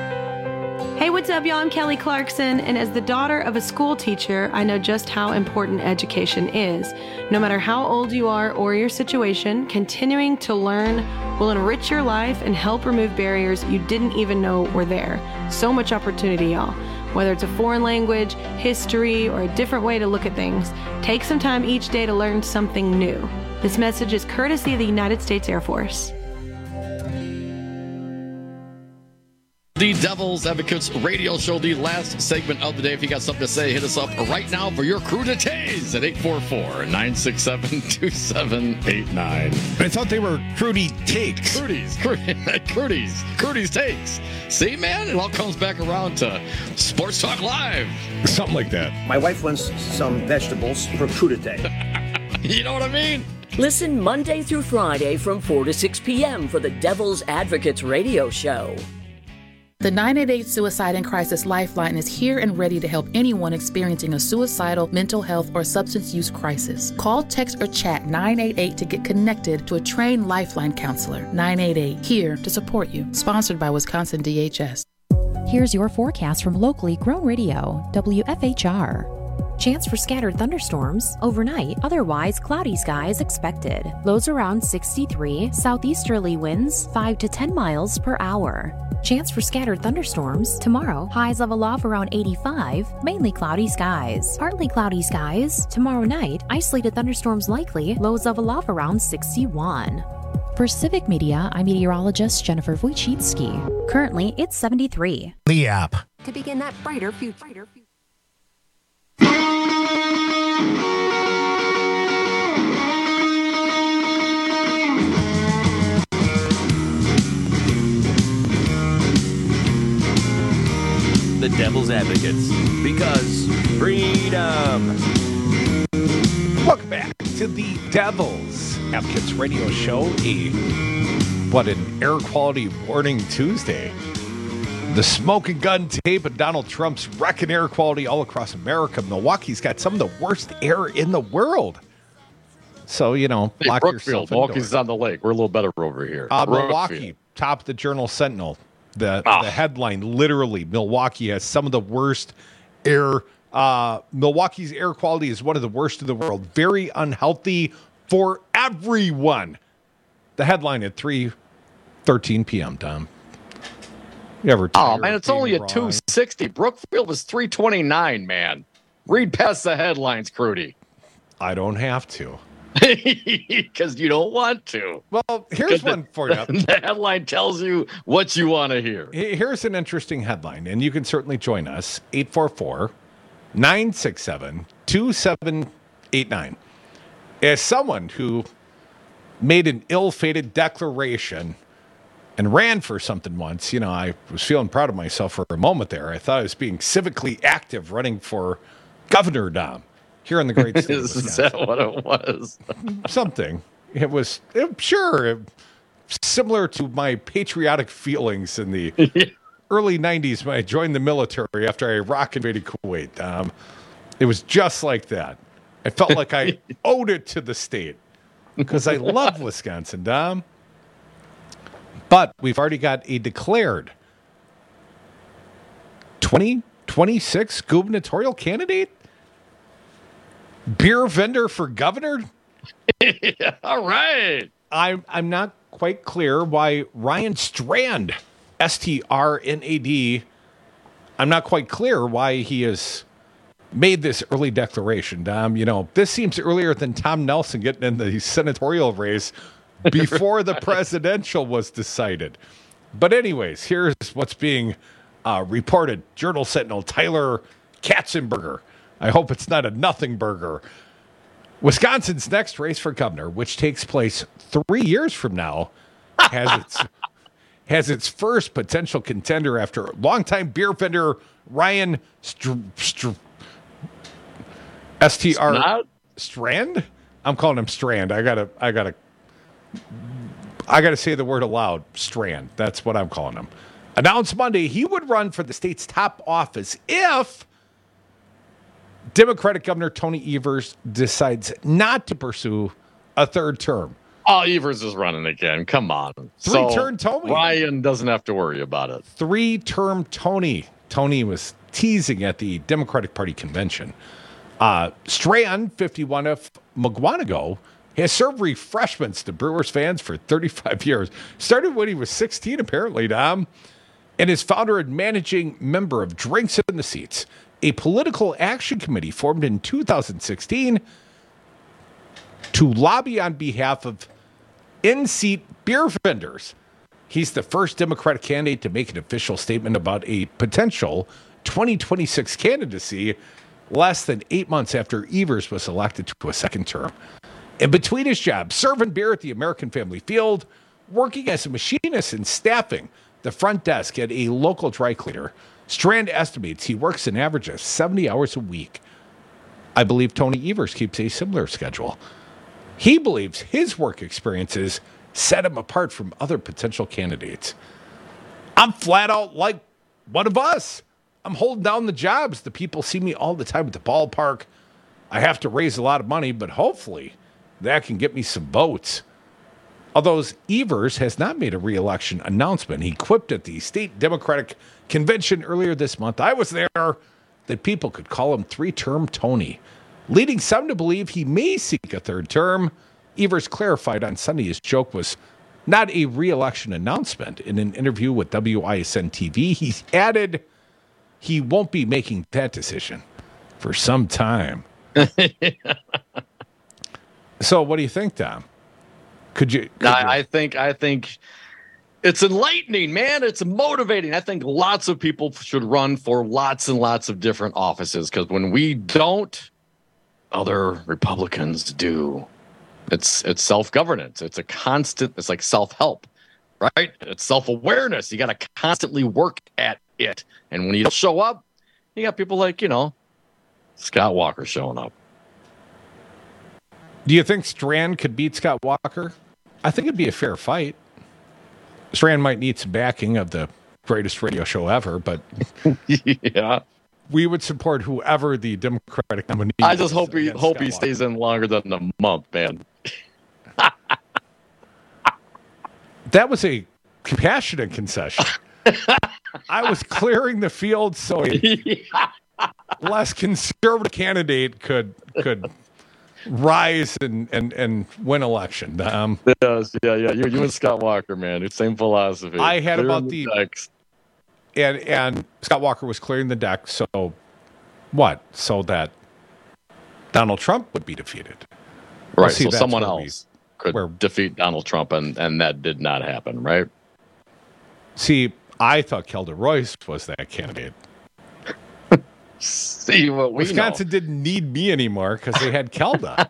Speaker 12: Hey, what's up, y'all? I'm Kelly Clarkson, and as the daughter of a school teacher, I know just how important education is. No matter how old you are or your situation, continuing to learn will enrich your life and help remove barriers you didn't even know were there. So much opportunity, y'all. Whether it's a foreign language, history, or a different way to look at things, take some time each day to learn something new. This message is courtesy of the United States Air Force.
Speaker 23: The Devil's Advocates radio show, the last segment of the day. If you got something to say, hit us up right now for your crudités at eight four four, nine six seven, two seven eight nine.
Speaker 22: I thought they were Crudy Takes.
Speaker 23: Crudies, Crudies, Crudies Takes. See, man, it all comes back around to Sports Talk Live.
Speaker 22: Something like that.
Speaker 25: My wife wants some vegetables for crudité.
Speaker 23: You know what I mean?
Speaker 2: Listen Monday through Friday from four to six p.m. for the Devil's Advocates radio show.
Speaker 26: The nine eight eight Suicide and Crisis Lifeline is here and ready to help anyone experiencing a suicidal, mental health, or substance use crisis. Call, text, or chat nine eight eight to get connected to a trained Lifeline counselor. nine eight eight, here to support you. Sponsored by Wisconsin D H S.
Speaker 19: Here's your forecast from locally grown radio, W F H R. Chance for scattered thunderstorms overnight, otherwise cloudy skies expected. Lows around sixty-three, southeasterly winds five to ten miles per hour. Chance for scattered thunderstorms tomorrow, highs level off around eighty-five, mainly cloudy skies. Partly cloudy skies tomorrow night, isolated thunderstorms likely, lows level off around sixty-one. For Civic Media, I'm meteorologist Jennifer Wojcicki. Currently, it's seventy-three.
Speaker 18: The app.
Speaker 27: To begin that brighter future.
Speaker 21: The Devil's Advocates, because freedom.
Speaker 22: Welcome back to the Devil's Advocates radio show. A what an air quality warning Tuesday. The smoking gun tape of Donald Trump's wrecking air quality all across America. Milwaukee's got some of the worst air in the world. So, you know,
Speaker 23: hey,
Speaker 22: lock
Speaker 23: Brookfield,
Speaker 22: yourself
Speaker 23: Milwaukee's
Speaker 22: indoors.
Speaker 23: on the lake. We're a little better over here.
Speaker 22: Uh, Milwaukee, top of the Journal Sentinel. The,
Speaker 23: oh.
Speaker 22: the headline, literally, Milwaukee has some of the worst air. Uh, Milwaukee's air quality is one of the worst in the world. Very unhealthy for everyone. The headline at three thirteen p.m., Tom. You ever
Speaker 23: oh, man, it's only a two sixty. Brookfield is three twenty-nine, man. Read past the headlines, Crudy.
Speaker 22: I don't have to.
Speaker 23: Because you don't want to.
Speaker 22: Well, here's one for you.
Speaker 23: The headline tells you what you want to hear.
Speaker 22: Here's an interesting headline, and you can certainly join us. eight four four, nine six seven, two seven eight nine. As someone who made an ill-fated declaration and ran for something once, you know, I was feeling proud of myself for a moment there. I thought I was being civically active running for governor, Dom, here in the great state of Wisconsin.
Speaker 23: Is that what it was?
Speaker 22: Something. It was, it, sure, it, similar to my patriotic feelings in the early nineties when I joined the military after Iraq invaded Kuwait. Um, it was just like that. I felt like I owed it to the state because I love Wisconsin, Dom. But we've already got a declared twenty twenty-six gubernatorial candidate? Beer vendor for governor?
Speaker 23: Yeah, all right.
Speaker 22: I'm, I'm not quite clear why Ryan Strand, S T R N A D, I'm not quite clear why he has made this early declaration. Um, you know, this seems earlier than Tom Nelson getting in the senatorial race before the presidential was decided. But anyways, here's what's being uh, reported. Journal Sentinel Tyler Katzenberger. I hope it's not a nothing burger. Wisconsin's next race for governor, which takes place three years from now, has its has its first potential contender after longtime beer vendor Ryan Str- Str- S T R Strand? I'm calling him Strand. I gotta I gotta I gotta say the word aloud. Strand. That's what I'm calling him. Announced Monday he would run for the state's top office if Democratic Governor Tony Evers decides not to pursue a third term.
Speaker 23: Oh, Evers is running again. Come on.
Speaker 22: Three-term so Tony.
Speaker 23: Ryan doesn't have to worry about it.
Speaker 22: Three-term Tony. Tony was teasing at the Democratic Party convention. Uh, Strand, fifty-one of Mugwanago, has served refreshments to Brewers fans for thirty-five years. Started when he was sixteen, apparently, Dom, and is founder and managing member of Drinks in the Seats, a political action committee formed in two thousand sixteen to lobby on behalf of in-seat beer vendors. He's the first Democratic candidate to make an official statement about a potential twenty twenty-six candidacy less than eight months after Evers was elected to a second term. In between his jobs, serving beer at the American Family Field, working as a machinist and staffing the front desk at a local dry cleaner, Strand estimates he works an average of seventy hours a week. I believe Tony Evers keeps a similar schedule. He believes his work experiences set him apart from other potential candidates. I'm flat out like one of us. I'm holding down the jobs. The people see me all the time at the ballpark. I have to raise a lot of money, but hopefully that can get me some votes. Although Evers has not made a re-election announcement, he quipped at the state Democratic convention earlier this month, I was there, that people could call him three-term Tony, leading some to believe he may seek a third term. Evers clarified on Sunday his joke was not a re-election announcement. In an interview with W I S N T V, he added he won't be making that decision for some time. So what do you think, Tom? Could you? Could
Speaker 23: I,
Speaker 22: you?
Speaker 23: I think. I think it's enlightening, man. It's motivating. I think lots of people should run for lots and lots of different offices because when we don't, other Republicans do. It's it's self-governance. It's a constant. It's like self-help, right? It's self-awareness. You got to constantly work at it. And when you don't show up, you got people like you know Scott Walker showing up.
Speaker 22: Do you think Strand could beat Scott Walker? I think it'd be a fair fight. Strand might need some backing of the greatest radio show ever, but
Speaker 23: yeah,
Speaker 22: we would support whoever the Democratic nominee.
Speaker 23: I just hope he hope he stays in longer than a month, man.
Speaker 22: That was a compassionate concession. I was clearing the field so a less conservative candidate could could. rise and, and, and win election. Um,
Speaker 23: yes, yeah, yeah. You, you and Scott Walker, man. It's same philosophy.
Speaker 22: I had
Speaker 23: Clear
Speaker 22: about
Speaker 23: the,
Speaker 22: the and and Scott Walker was clearing the deck, so What? So that Donald Trump would be defeated.
Speaker 23: Right.
Speaker 22: Well, see,
Speaker 23: so
Speaker 22: that's
Speaker 23: someone
Speaker 22: where
Speaker 23: else we, could defeat Donald Trump, and, and that did not happen, right?
Speaker 22: See, I thought Kelda Royce was that candidate.
Speaker 23: See what we
Speaker 22: Wisconsin
Speaker 23: know.
Speaker 22: didn't need me anymore because they had Kelda.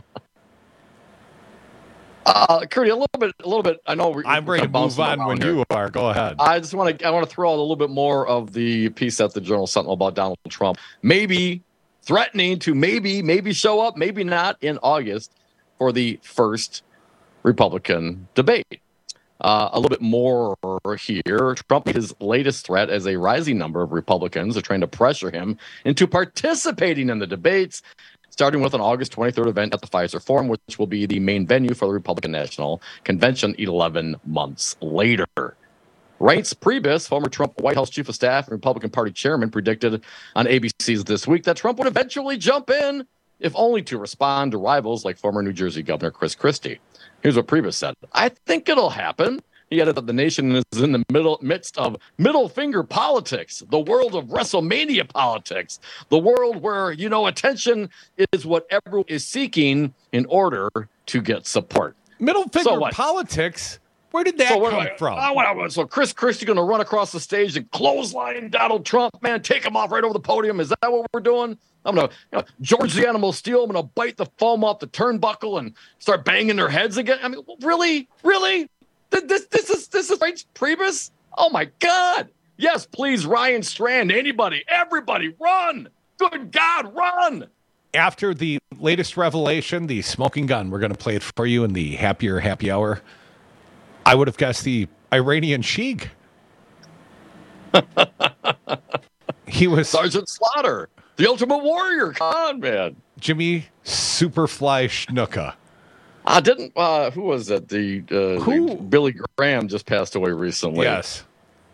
Speaker 23: Uh, Curdy, a little bit, a little bit. I know we're,
Speaker 22: I'm ready to move on when
Speaker 23: here.
Speaker 22: you are. Go ahead.
Speaker 23: I just want to, I want to throw out a little bit more of the piece at the Journal Sentinel about Donald Trump, maybe threatening to maybe, maybe show up, maybe not in August for the first Republican debate. Uh, a little bit more here. Trump made his latest threat as a rising number of Republicans are trying to pressure him into participating in the debates, starting with an August twenty-third event at the Pfizer Forum, which will be the main venue for the Republican National Convention eleven months later. Reince Priebus, former Trump White House chief of staff and Republican Party chairman, predicted on A B C's This Week that Trump would eventually jump in, if only to respond to rivals like former New Jersey Governor Chris Christie. Here's what Priebus said. I think it'll happen. He added that the nation is in the middle midst of middle finger politics, the world of WrestleMania politics, the world where, you know, attention is what everyone is seeking in order to get support.
Speaker 22: Middle finger
Speaker 23: So what?
Speaker 22: politics? Where did that
Speaker 23: So what
Speaker 22: come
Speaker 23: do I-
Speaker 22: from?
Speaker 23: I wanna- So Chris Christie going to run across the stage and clothesline Donald Trump, man, take him off right over the podium. Is that what we're doing? I'm going to, you know, George the Animal Steel, I'm going to bite the foam off the turnbuckle and start banging their heads again. I mean, really? Really? Th- This this is this is Reince Priebus? Oh my God. Yes, please, Ryan Strand, anybody, everybody, run. Good God, run.
Speaker 22: After the latest revelation, the smoking gun, we're going to play it for you in the happier happy hour. I would have guessed the Iranian Sheik. He was
Speaker 23: Sergeant Slaughter, the Ultimate Warrior. Come on, man.
Speaker 22: Jimmy Superfly Snuka.
Speaker 23: I didn't. Uh, who was it? The, uh, the Billy Graham just passed away recently.
Speaker 22: Yes,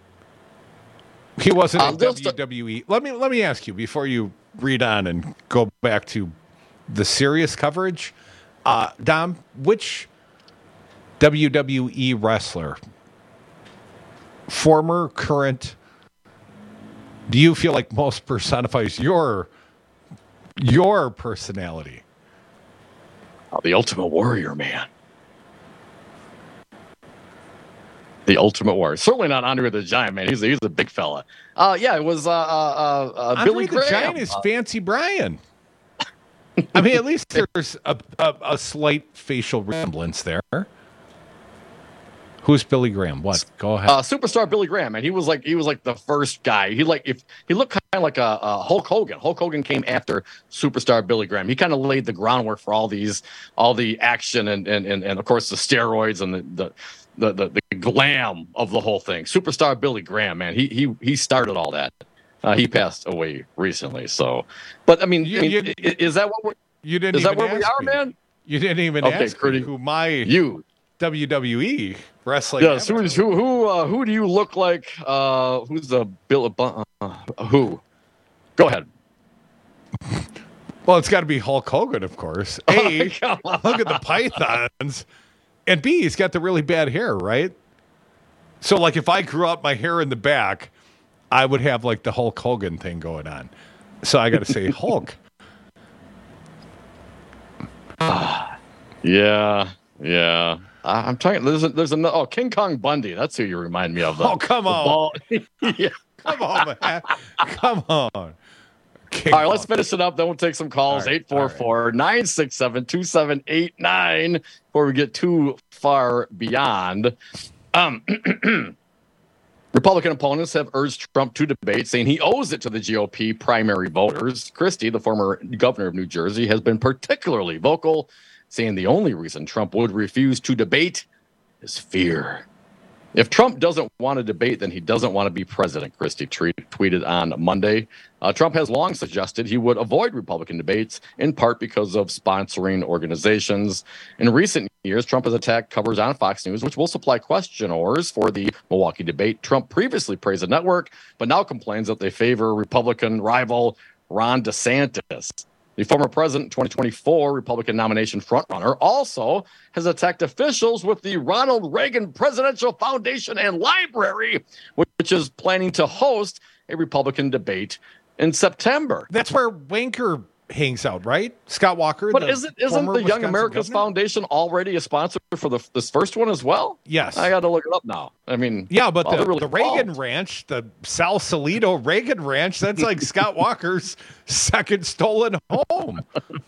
Speaker 22: he wasn't
Speaker 23: Um,
Speaker 22: in
Speaker 23: just-
Speaker 22: W W E. Let me let me ask you before you read on and go back to the serious coverage. Uh, Dom, which W W E wrestler, former, current, do you feel like most personifies your your personality?
Speaker 23: Oh, the Ultimate Warrior, man. The Ultimate Warrior. Certainly not Andre the Giant, man. He's a, he's a big fella. Uh, yeah, it was uh, uh, uh,
Speaker 22: Andre
Speaker 23: Billy
Speaker 22: the
Speaker 23: Graham.
Speaker 22: Giant is
Speaker 23: Uh,
Speaker 22: Fancy Brian. I mean, at least there's a, a, a slight facial resemblance there. Who's Billy Graham? What? Go ahead.
Speaker 23: Uh, superstar Billy Graham, and he was like he was like the first guy. He like if he looked kind of like a, a Hulk Hogan. Hulk Hogan came after superstar Billy Graham. He kind of laid the groundwork for all these all the action and and and, and of course the steroids and the the, the the the glam of the whole thing. Superstar Billy Graham, man, he he he started all that. Uh, he passed away recently. So, but I mean,
Speaker 22: You-
Speaker 23: I mean,
Speaker 22: you-
Speaker 23: i- is that what we're?
Speaker 22: You didn't
Speaker 23: Is that
Speaker 22: even
Speaker 23: where we
Speaker 22: ask
Speaker 23: are,
Speaker 22: me.
Speaker 23: man?
Speaker 22: You didn't even
Speaker 23: Okay,
Speaker 22: ask
Speaker 23: Curdy.
Speaker 22: me who my
Speaker 23: You.
Speaker 22: W W E wrestling.
Speaker 23: Yes, who who who uh, who do you look like? Uh, who's the Bill? Uh, who? Go ahead.
Speaker 22: Well, it's got to be Hulk Hogan, of course. A,
Speaker 23: Come on.
Speaker 22: look at the pythons, and B, he's got the really bad hair, right? So, like, if I grew out my hair in the back, I would have like the Hulk Hogan thing going on. So I got to say Hulk.
Speaker 23: Yeah, yeah. I, I'm talking. There's a, there's another. Oh, King Kong Bundy. That's who you remind me of. The,
Speaker 22: Oh, come
Speaker 23: the
Speaker 22: on.
Speaker 23: ball- yeah.
Speaker 22: Come on, man. Come on. King
Speaker 23: All right, let's
Speaker 22: Kong.
Speaker 23: finish it up. Then we'll take some calls.
Speaker 22: All right,
Speaker 23: eight four four, nine six seven, two seven eight nine before we get too far beyond. Um, Republican opponents have urged Trump to debate, saying he owes it to the G O P primary voters. Christie, the former governor of New Jersey, has been particularly vocal, saying the only reason Trump would refuse to debate is fear. If Trump doesn't want to debate, then he doesn't want to be president, Christie tweet, tweeted on Monday. Uh, Trump has long suggested he would avoid Republican debates, in part because of sponsoring organizations. In recent years, Trump has attacked coverage on Fox News, which will supply questioners for the Milwaukee debate. Trump previously praised the network, but now complains that they favor Republican rival Ron DeSantis. The former president, twenty twenty-four Republican nomination frontrunner, also has attacked officials with the Ronald Reagan Presidential Foundation and Library, which is planning to host a Republican debate in September.
Speaker 22: That's where Wanker hangs out, right? Scott Walker.
Speaker 23: But
Speaker 22: the
Speaker 23: isn't isn't
Speaker 22: former
Speaker 23: the Young
Speaker 22: Wisconsin
Speaker 23: Americans
Speaker 22: governor?
Speaker 23: Foundation already a sponsor for the this first one as well?
Speaker 22: Yes.
Speaker 23: I got to look it up now. I mean,
Speaker 22: Yeah, but
Speaker 23: oh,
Speaker 22: the,
Speaker 23: they're really
Speaker 22: the Reagan
Speaker 23: involved.
Speaker 22: Ranch, the Sal Salito Reagan Ranch, that's like Scott Walker's second stolen home.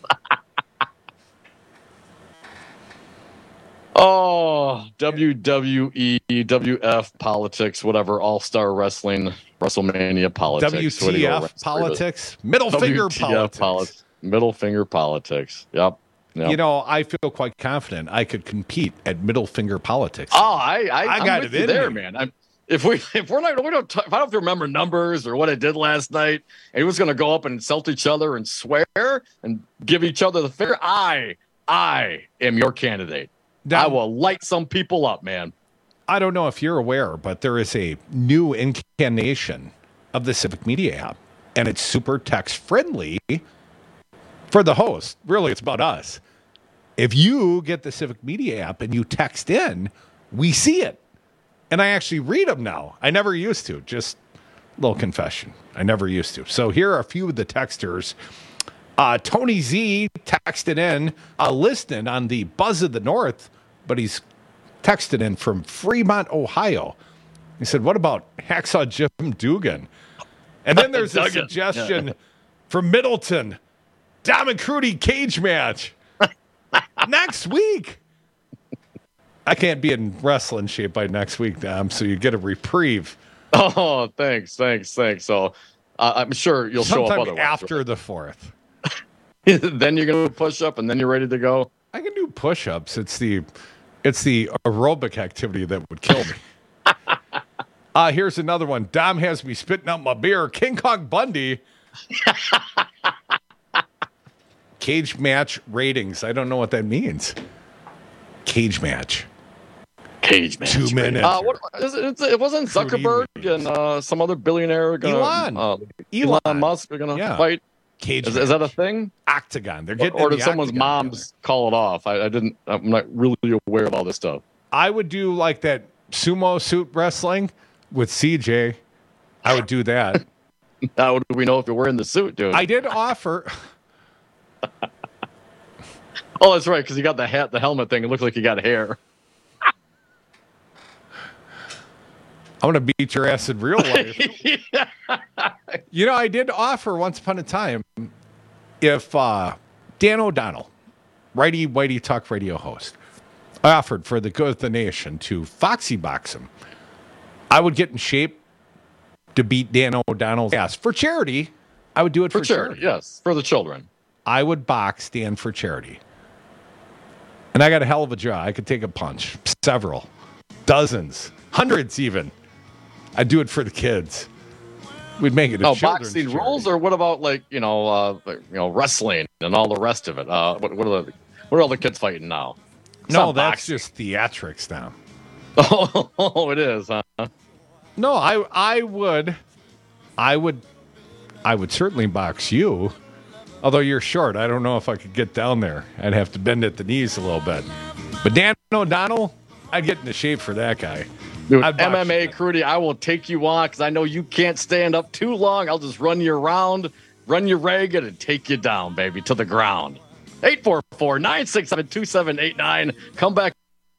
Speaker 23: Oh, W W E, W F politics, whatever, All-Star Wrestling, WrestleMania politics.
Speaker 22: W
Speaker 23: Way to
Speaker 22: T
Speaker 23: go,
Speaker 22: F
Speaker 23: Reds.
Speaker 22: politics, middle finger
Speaker 23: W T F
Speaker 22: politics.
Speaker 23: poli- middle finger politics. Yep. yep.
Speaker 22: You know, I feel quite confident I could compete at middle finger politics.
Speaker 23: Oh, I, I,
Speaker 22: I
Speaker 23: I'm
Speaker 22: got
Speaker 23: with
Speaker 22: it
Speaker 23: you
Speaker 22: in
Speaker 23: there,
Speaker 22: me.
Speaker 23: man. I'm, if we, if we're not, we don't, t- if I don't have to remember numbers or what I did last night, and he was going to go up and insult each other and swear and give each other the finger, I, I am your candidate.
Speaker 22: Now-
Speaker 23: I will light some people up, man.
Speaker 22: I don't know if you're aware, but there is a new incarnation of the Civic Media app, and it's super text friendly for the host. Really, it's about us. If you get the Civic Media app and you text in, we see it. And I actually read them now. I never used to. Just a little confession. I never used to. So here are a few of the texters. Uh, Tony Z texted in, uh, listening on the Buzz of the North, but he's texted in from Fremont, Ohio. He said, what about Hacksaw Jim Dugan? And then there's a
Speaker 23: Duggan.
Speaker 22: suggestion
Speaker 23: Yeah.
Speaker 22: from Middleton, Dom and Crudy cage match next week. I can't be in wrestling shape by next week, Dom, so you get a reprieve.
Speaker 23: Oh, thanks, thanks, thanks. So uh, I'm sure you'll show up
Speaker 22: Sometime
Speaker 23: otherwise.
Speaker 22: after the fourth.
Speaker 23: Then you're going to push up, and then you're ready to go.
Speaker 22: I can do push-ups. It's the it's the aerobic activity that would kill me. uh, here's another one. Dom has me spitting out my beer. King Kong Bundy. Cage match ratings. I don't know what that means. Cage match.
Speaker 23: Cage match.
Speaker 22: Two minutes.
Speaker 23: Uh, what, is it, it's- it wasn't Zuckerberg and uh, some other billionaire gonna,
Speaker 22: Elon.
Speaker 23: uh,
Speaker 22: Elon.
Speaker 23: Elon Musk are going to
Speaker 22: Yeah.
Speaker 23: fight.
Speaker 22: Cage
Speaker 23: Is,
Speaker 22: match.
Speaker 23: is that a thing?
Speaker 22: Octagon. They're
Speaker 23: Or,
Speaker 22: getting
Speaker 23: or
Speaker 22: in
Speaker 23: did
Speaker 22: the
Speaker 23: someone's
Speaker 22: octagon
Speaker 23: moms call it off? I, I didn't. I'm not really aware of all this stuff.
Speaker 22: I would do like that sumo suit wrestling with C J. I would do that.
Speaker 23: How do we know if you're wearing the suit, dude?
Speaker 22: I did offer.
Speaker 23: Oh, that's right, because you got the hat, the helmet thing. It looked like you got hair.
Speaker 22: I'm going to beat your ass in real life. You know, I did offer once upon a time if uh, Dan O'Donnell, righty whitey talk radio host, offered for the good of the nation to foxy box him, I would get in shape to beat Dan O'Donnell's ass. For charity, I would do it for,
Speaker 23: For charity, yes, for the children.
Speaker 22: I would box Dan for charity. And I got a hell of a jaw. I could take a punch. Several. Dozens. Hundreds even. I'd do it for the kids. We'd make it a
Speaker 23: Oh,
Speaker 22: children's
Speaker 23: boxing
Speaker 22: charity.
Speaker 23: rules, or what about like you know, uh, like, you know, wrestling and all the rest of it? Uh, what, what are the what are all the kids fighting now? It's
Speaker 22: No,
Speaker 23: not
Speaker 22: that's
Speaker 23: boxing.
Speaker 22: just theatrics now.
Speaker 23: Oh, it is, huh?
Speaker 22: No, I I would I would I would certainly box you. Although you're short, I don't know if I could get down there. I'd have to bend at the knees a little bit. But Dan O'Donnell, I'd get into shape for that guy.
Speaker 23: Dude,
Speaker 22: I'd box
Speaker 23: M M A,
Speaker 22: you.
Speaker 23: Crudy, I will take you on because I know you can't stand up too long. I'll just run you around, run you ragged, and take you down, baby, to the ground. eight four four, nine six seven, two seven eight nine. Come back.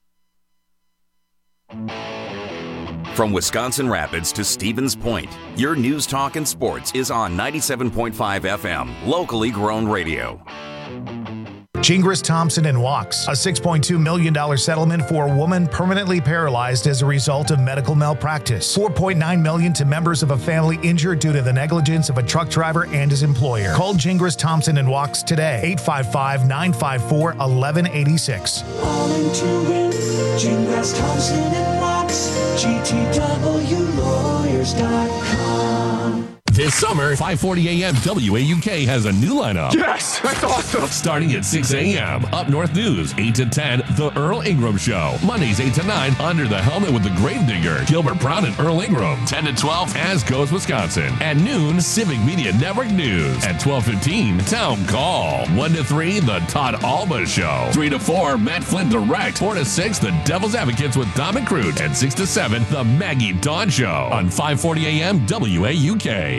Speaker 24: From Wisconsin Rapids to Stevens Point, your news, talk, and sports is on ninety-seven point five F M, locally grown radio.
Speaker 18: Gingras Thompson and Walks, a six point two million dollars settlement for a woman permanently paralyzed as a result of medical malpractice. four point nine million dollars to members of a family injured due to the negligence of a truck driver and his employer. Call Gingras Thompson and Walks today, eight five five, nine five four, one one eight six.
Speaker 14: All into it, Gingras Thompson and Walks, G T W lawyers dot com.
Speaker 6: This summer, five forty a.m. W A U K has a new lineup.
Speaker 14: Yes, that's awesome.
Speaker 6: Starting at six a.m. Up North News, eight to ten, The Earl Ingram Show. Mondays, eight to nine, Under the Helmet with the Gravedigger, Gilbert Brown and Earl Ingram. ten to twelve, As Goes Wisconsin. At noon, Civic Media Network News. At twelve fifteen, Town Call. one to three, The Todd Alba Show. three to four, Matt Flynn Direct. four to six, The Devil's Advocates with Dom and Crute. And six to seven, The Maggie Dawn Show. On five forty a.m. W A U K.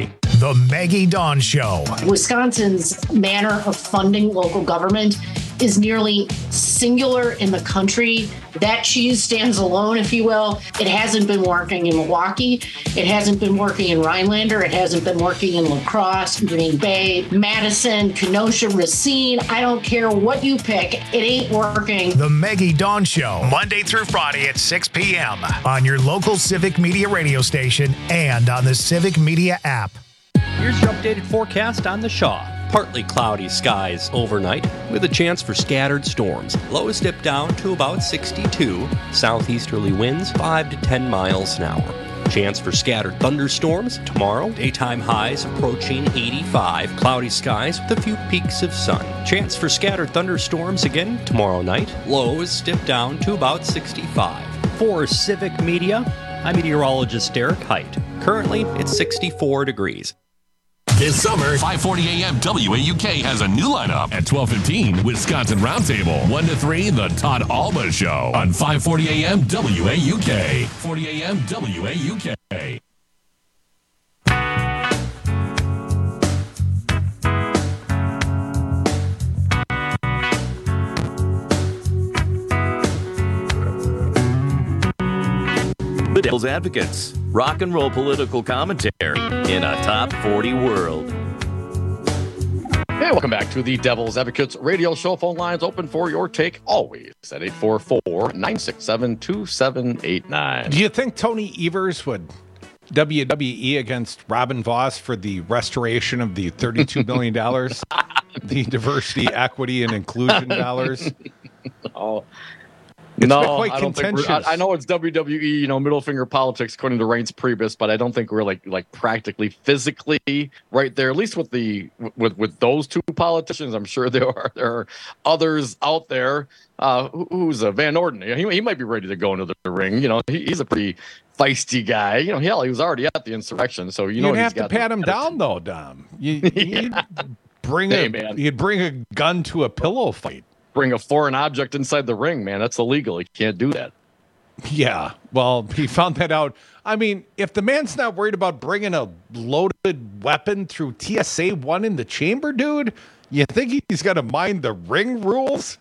Speaker 18: The Maggie Dawn Show.
Speaker 20: Wisconsin's manner of funding local government is nearly singular in the country. That cheese stands alone, if you will. It hasn't been working in Milwaukee. It hasn't been working in Rhinelander. It hasn't been working in La Crosse, Green Bay, Madison, Kenosha, Racine. I don't care what you pick. It ain't working.
Speaker 18: The Maggie Dawn Show, Monday through Friday at six p.m. on your local Civic Media radio station and on the Civic Media app.
Speaker 5: Here's your updated forecast on the Shaw. Partly cloudy skies overnight with a chance for scattered storms. Lows dip down to about sixty-two. Southeasterly winds five to ten miles an hour. Chance for scattered thunderstorms tomorrow. Daytime highs approaching eighty-five. Cloudy skies with a few peaks of sun. Chance for scattered thunderstorms again tomorrow night. Lows dip down to about sixty-five. For Civic Media, I'm meteorologist Derek Height. Currently, it's sixty-four degrees.
Speaker 6: This summer, five forty a.m. W A U K has a new lineup. At twelve fifteen, Wisconsin Roundtable. one to three, The Todd Alba Show. On five forty a.m. W A U K. forty a.m. W A U K.
Speaker 3: The Devil's Advocates. Rock and roll political commentary in a top forty world.
Speaker 23: Hey, welcome back to the Devil's Advocates radio show. Phone lines open for your take always at eight four four, nine six seven, two seven eight nine.
Speaker 22: Do you think Tony Evers would W W E against Robin Voss for the restoration of the thirty-two million dollars, the diversity, equity, and inclusion dollars?
Speaker 23: Oh,
Speaker 22: It's
Speaker 23: no,
Speaker 22: been quite
Speaker 23: I don't think we're-
Speaker 22: contentious.
Speaker 23: I, I know it's W W E, you know, middle finger politics according to Reince Priebus, but I don't think we're like like practically physically right there. At least with the with with those two politicians, I'm sure there are there are others out there. Uh, who- who's uh, Van Orden? He he might be ready to go into the ring. You know, he, he's a pretty feisty guy. You know, hell, he was already at the insurrection, so you know
Speaker 22: You'd
Speaker 23: he's
Speaker 22: have to
Speaker 23: got
Speaker 22: pat
Speaker 23: the-
Speaker 22: him down, though, Dom. You, you'd bring
Speaker 23: Hey,
Speaker 22: a
Speaker 23: man.
Speaker 22: you'd bring a gun to a pillow fight.
Speaker 23: Bring a foreign object inside the ring, man. That's illegal. You can't do that.
Speaker 22: Yeah, well, he found that out. I mean, if the man's not worried about bringing a loaded weapon through T S A one in the chamber, dude, you think he's got to mind the ring rules?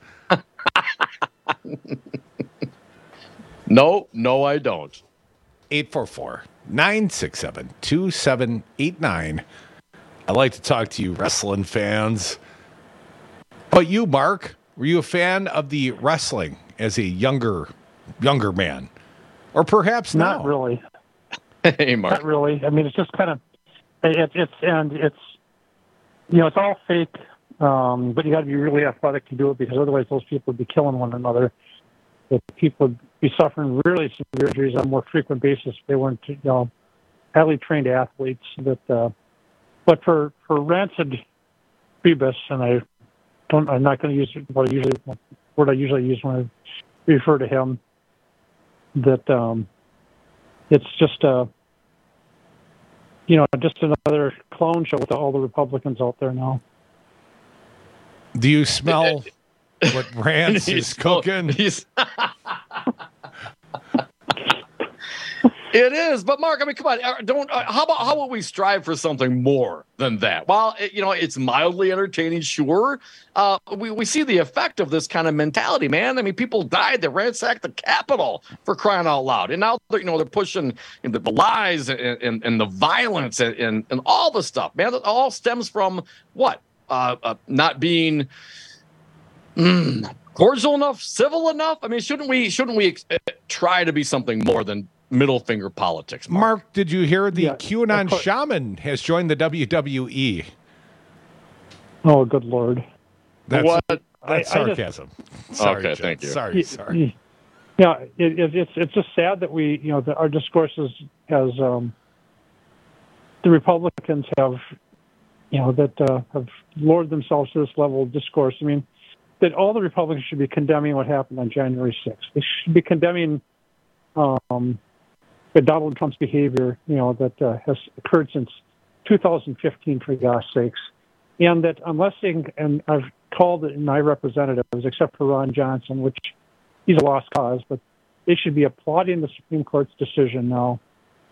Speaker 23: No, no, I don't.
Speaker 22: eight four four, nine six seven, two seven eight nine. I'd like to talk to you wrestling fans. But you, Mark, were you a fan of the wrestling as a younger younger man? Or perhaps
Speaker 4: Not
Speaker 22: now?
Speaker 4: really.
Speaker 23: Hey, Mark.
Speaker 4: Not really. I mean, it's just kind of, it, it's, and it's, you know, it's all fake, um, but you got to be really athletic to do it because otherwise those people would be killing one another. The people would be suffering really severe injuries on a more frequent basis if they weren't, you know, highly trained athletes. That, uh, but for, for rancid Priebus, and I don't, I'm not going to use what I usually, word I usually use when I refer to him, that, um, it's just a, you know, just another clone show with all the Republicans out there now.
Speaker 22: Do you smell what Rance is
Speaker 23: He's-
Speaker 22: cooking?
Speaker 23: he's- It is, but Mark, I mean, come on, uh, don't. Uh, how about how about we strive for something more than that? While it, you know it's mildly entertaining, sure. Uh, we we see the effect of this kind of mentality, man. I mean, people died. They ransacked the Capitol for crying out loud, and now they're, you know they're pushing you know, the, the lies and, and and the violence and, and and all the stuff, man. That all stems from what? Uh, uh, not being. Mm, cordial enough, civil enough. I mean, shouldn't we? Shouldn't we uh, try to be something more than middle finger politics? Mark,
Speaker 22: Mark, did you hear the
Speaker 4: Yeah,
Speaker 22: QAnon
Speaker 4: of course.
Speaker 22: shaman has joined the W W E?
Speaker 4: Oh, good Lord.
Speaker 22: That's,
Speaker 23: What?
Speaker 22: That's
Speaker 4: I- I just-
Speaker 22: sarcasm. Sorry,
Speaker 23: Okay,
Speaker 22: Jim.
Speaker 23: thank you.
Speaker 22: Sorry,
Speaker 4: Y-
Speaker 22: sorry.
Speaker 4: y- Yeah, it, it, it's it's just sad that we, you know, that our discourses has um, the Republicans have, you know, that uh, have lowered themselves to this level of discourse. I mean, that all the Republicans should be condemning what happened on January sixth. They should be condemning um, the Donald Trump's behavior, you know, that uh, has occurred since two thousand fifteen, for God's sakes, and that unless they can, and I've called it my representatives, except for Ron Johnson, which he's a lost cause, but they should be applauding the Supreme Court's decision now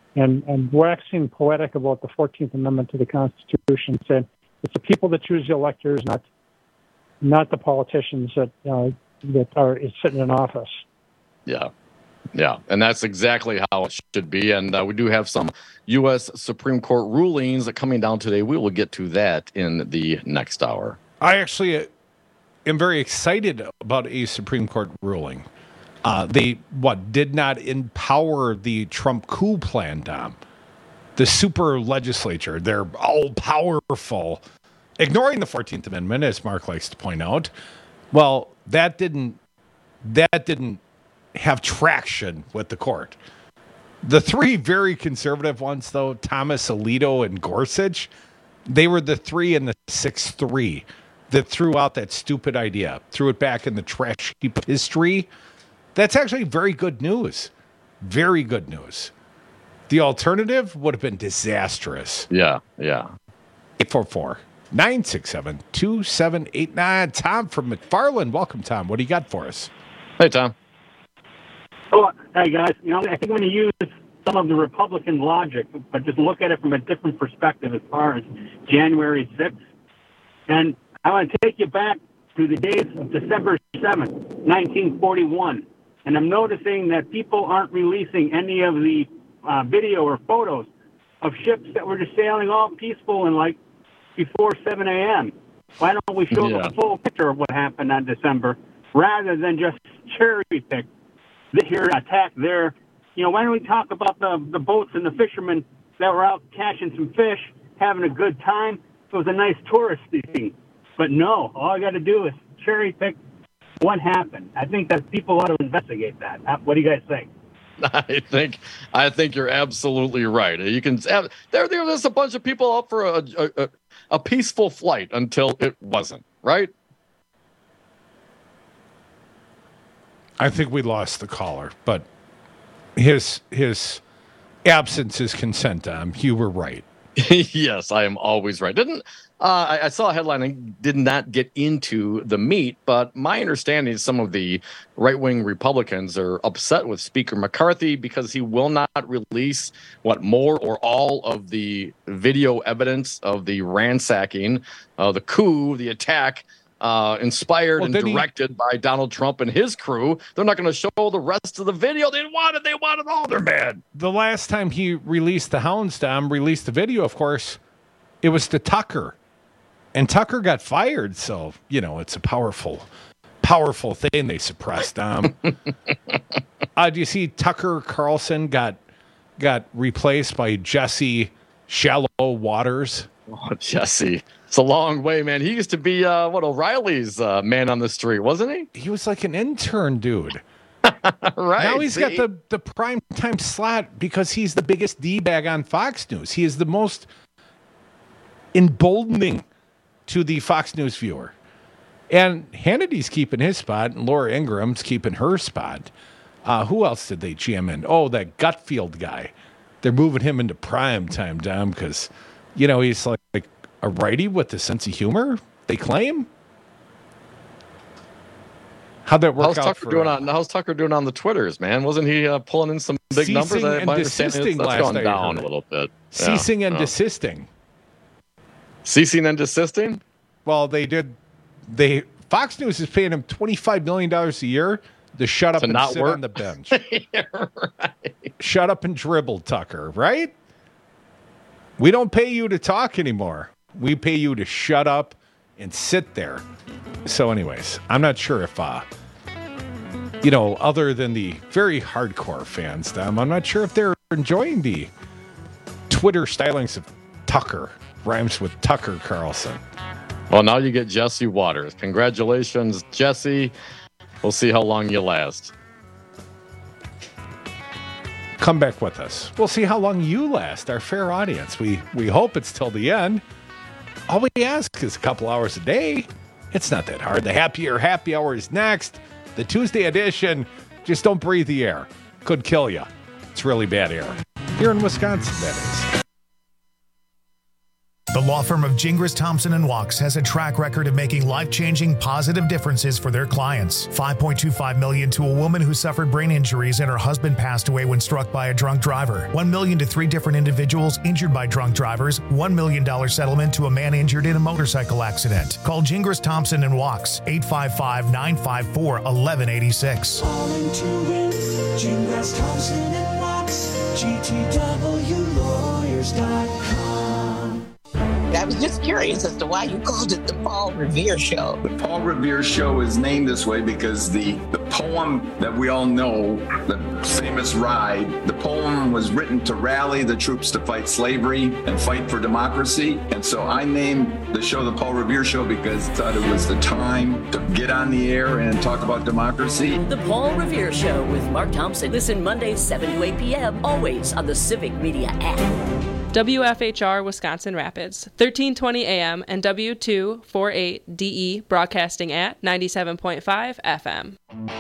Speaker 4: and, and waxing poetic about the fourteenth Amendment to the Constitution, saying it's the people that choose the electors, not not the politicians that uh, that are is sitting in office.
Speaker 23: Yeah. Yeah, and that's exactly how it should be. And uh, we do have some U S Supreme Court rulings coming down today. We will get to that in the next hour.
Speaker 22: I actually am very excited about a Supreme Court ruling. Uh, they, what, did not empower the Trump coup plan, Dom. The super legislature, they're all powerful, ignoring the fourteenth Amendment, as Mark likes to point out. Well, that didn't, that didn't, have traction with the court. The three very conservative ones, though, Thomas, Alito, and Gorsuch, they were the three in the six three that threw out that stupid idea, threw it back in the trash heap history. That's actually very good news. Very good news. The alternative would have been disastrous.
Speaker 23: Yeah, yeah.
Speaker 22: eight four four, nine six seven, two seven eight nine. Tom from McFarland. Welcome, Tom. What do you got for us?
Speaker 23: Hey, Tom.
Speaker 1: Oh, hey guys, you know, I think I'm going to use some of the Republican logic, but just look at it from a different perspective as far as January sixth. And I want to take you back to the days of December seventh, nineteen forty-one. And I'm noticing that people aren't releasing any of the uh, video or photos of ships that were just sailing all peaceful and like before seven a.m. Why don't we show
Speaker 23: Yeah.
Speaker 1: the full picture of what happened on December rather than just cherry pick here, attack there? You know, why don't we talk about the the boats and the fishermen that were out catching some fish, having a good time? It was a nice touristy thing. But no, all I got to do is cherry pick what happened. I think that people ought to investigate that. What do you guys think?
Speaker 23: I think I think you're absolutely right. You can have, there there's a bunch of people up for a, a a peaceful flight until it wasn't, right?
Speaker 22: I think we lost the caller, but his his absence is consent. Um, you were right.
Speaker 23: Yes, I am always right. Didn't uh, I, I saw a headline and did not get into the meat, but my understanding is some of the right-wing Republicans are upset with Speaker McCarthy because he will not release what more or all of the video evidence of the ransacking, uh, the coup, the attack. Uh, inspired
Speaker 22: Well,
Speaker 23: and
Speaker 22: did he-
Speaker 23: directed by Donald Trump and his crew. They're not going to show the rest of the video. They want it. They want it all. They're mad.
Speaker 22: The last time he released the Houndsdom, released the video, of course, it was to Tucker. And Tucker got fired, so, you know, it's a powerful, powerful thing they suppressed. Um, uh, do you see Tucker Carlson got got replaced by Jesse Shallow Waters?
Speaker 23: Oh, Jesse. It's a long way, man. He used to be, uh, what, O'Reilly's uh, man on the street, wasn't he?
Speaker 22: He was like an intern dude.
Speaker 23: Right.
Speaker 22: Now he's got
Speaker 23: see?
Speaker 22: the, the prime time slot because he's the biggest D-bag on Fox News. He is the most emboldening to the Fox News viewer. And Hannity's keeping his spot, and Laura Ingram's keeping her spot. Uh, who else did they jam in? Oh, that Gutfield guy. They're moving him into prime time, Dom, because, you know, he's like, like a righty with a sense of humor, they claim. How'd that work
Speaker 23: How's
Speaker 22: out
Speaker 23: Tucker
Speaker 22: for
Speaker 23: doing
Speaker 22: uh,
Speaker 23: on? How's Tucker doing on the Twitters, man? Wasn't he uh, pulling in some big
Speaker 22: Ceasing
Speaker 23: numbers? I,
Speaker 22: and
Speaker 23: my understanding
Speaker 22: desisting
Speaker 23: is that's
Speaker 22: last
Speaker 23: gone
Speaker 22: I
Speaker 23: down
Speaker 22: heard.
Speaker 23: a little bit.
Speaker 22: ceasing
Speaker 23: Yeah,
Speaker 22: and
Speaker 23: yeah.
Speaker 22: desisting?
Speaker 23: Ceasing and desisting?
Speaker 22: Well, they did. They Fox News is paying him twenty-five million dollars a year to shut up
Speaker 23: To
Speaker 22: and
Speaker 23: not
Speaker 22: sit
Speaker 23: work?
Speaker 22: on the bench. Shut up and dribble, Tucker, right? We don't pay you to talk anymore. We pay you to shut up and sit there. So anyways, I'm not sure if, uh, you know, other than the very hardcore fans, them, I'm not sure if they're enjoying the Twitter stylings of Tucker. Rhymes with Tucker Carlson.
Speaker 23: Well, now you get Jesse Waters. Congratulations, Jesse. We'll see how long you last.
Speaker 22: Come back with us. We'll see how long you last, our fair audience. We we hope it's till the end. All we ask is a couple hours a day. It's not that hard. The happier happy hour is next. The Tuesday edition. Just don't breathe the air. Could kill you. It's really bad air. Here in Wisconsin, that is.
Speaker 18: The law firm of Gingras, Thompson and Walks has a track record of making life-changing positive differences for their clients. five point two five million dollars to a woman who suffered brain injuries and her husband passed away when struck by a drunk driver. one million dollars to three different individuals injured by drunk drivers. one million dollars settlement to a man injured in a motorcycle accident. Call Gingras, Thompson and Walks, eight five five, nine five four, one one eight six.
Speaker 14: Calling to win, Gingras, Thompson and Walks, G T W lawyers dot com.
Speaker 7: I was just curious as to why you called it the Paul Revere Show.
Speaker 8: The Paul Revere Show is named this way because the, the poem that we all know, the famous Ride, the poem was written to rally the troops to fight slavery and fight for democracy. And so I named the show the Paul Revere Show because I thought it was the time to get on the air and talk about democracy.
Speaker 2: The Paul Revere Show with Mark Thompson. Listen Mondays, seven to eight p.m., always on the Civic Media app.
Speaker 11: W F H R Wisconsin Rapids, thirteen twenty A M and W two forty-eight D E broadcasting at ninety-seven point five F M.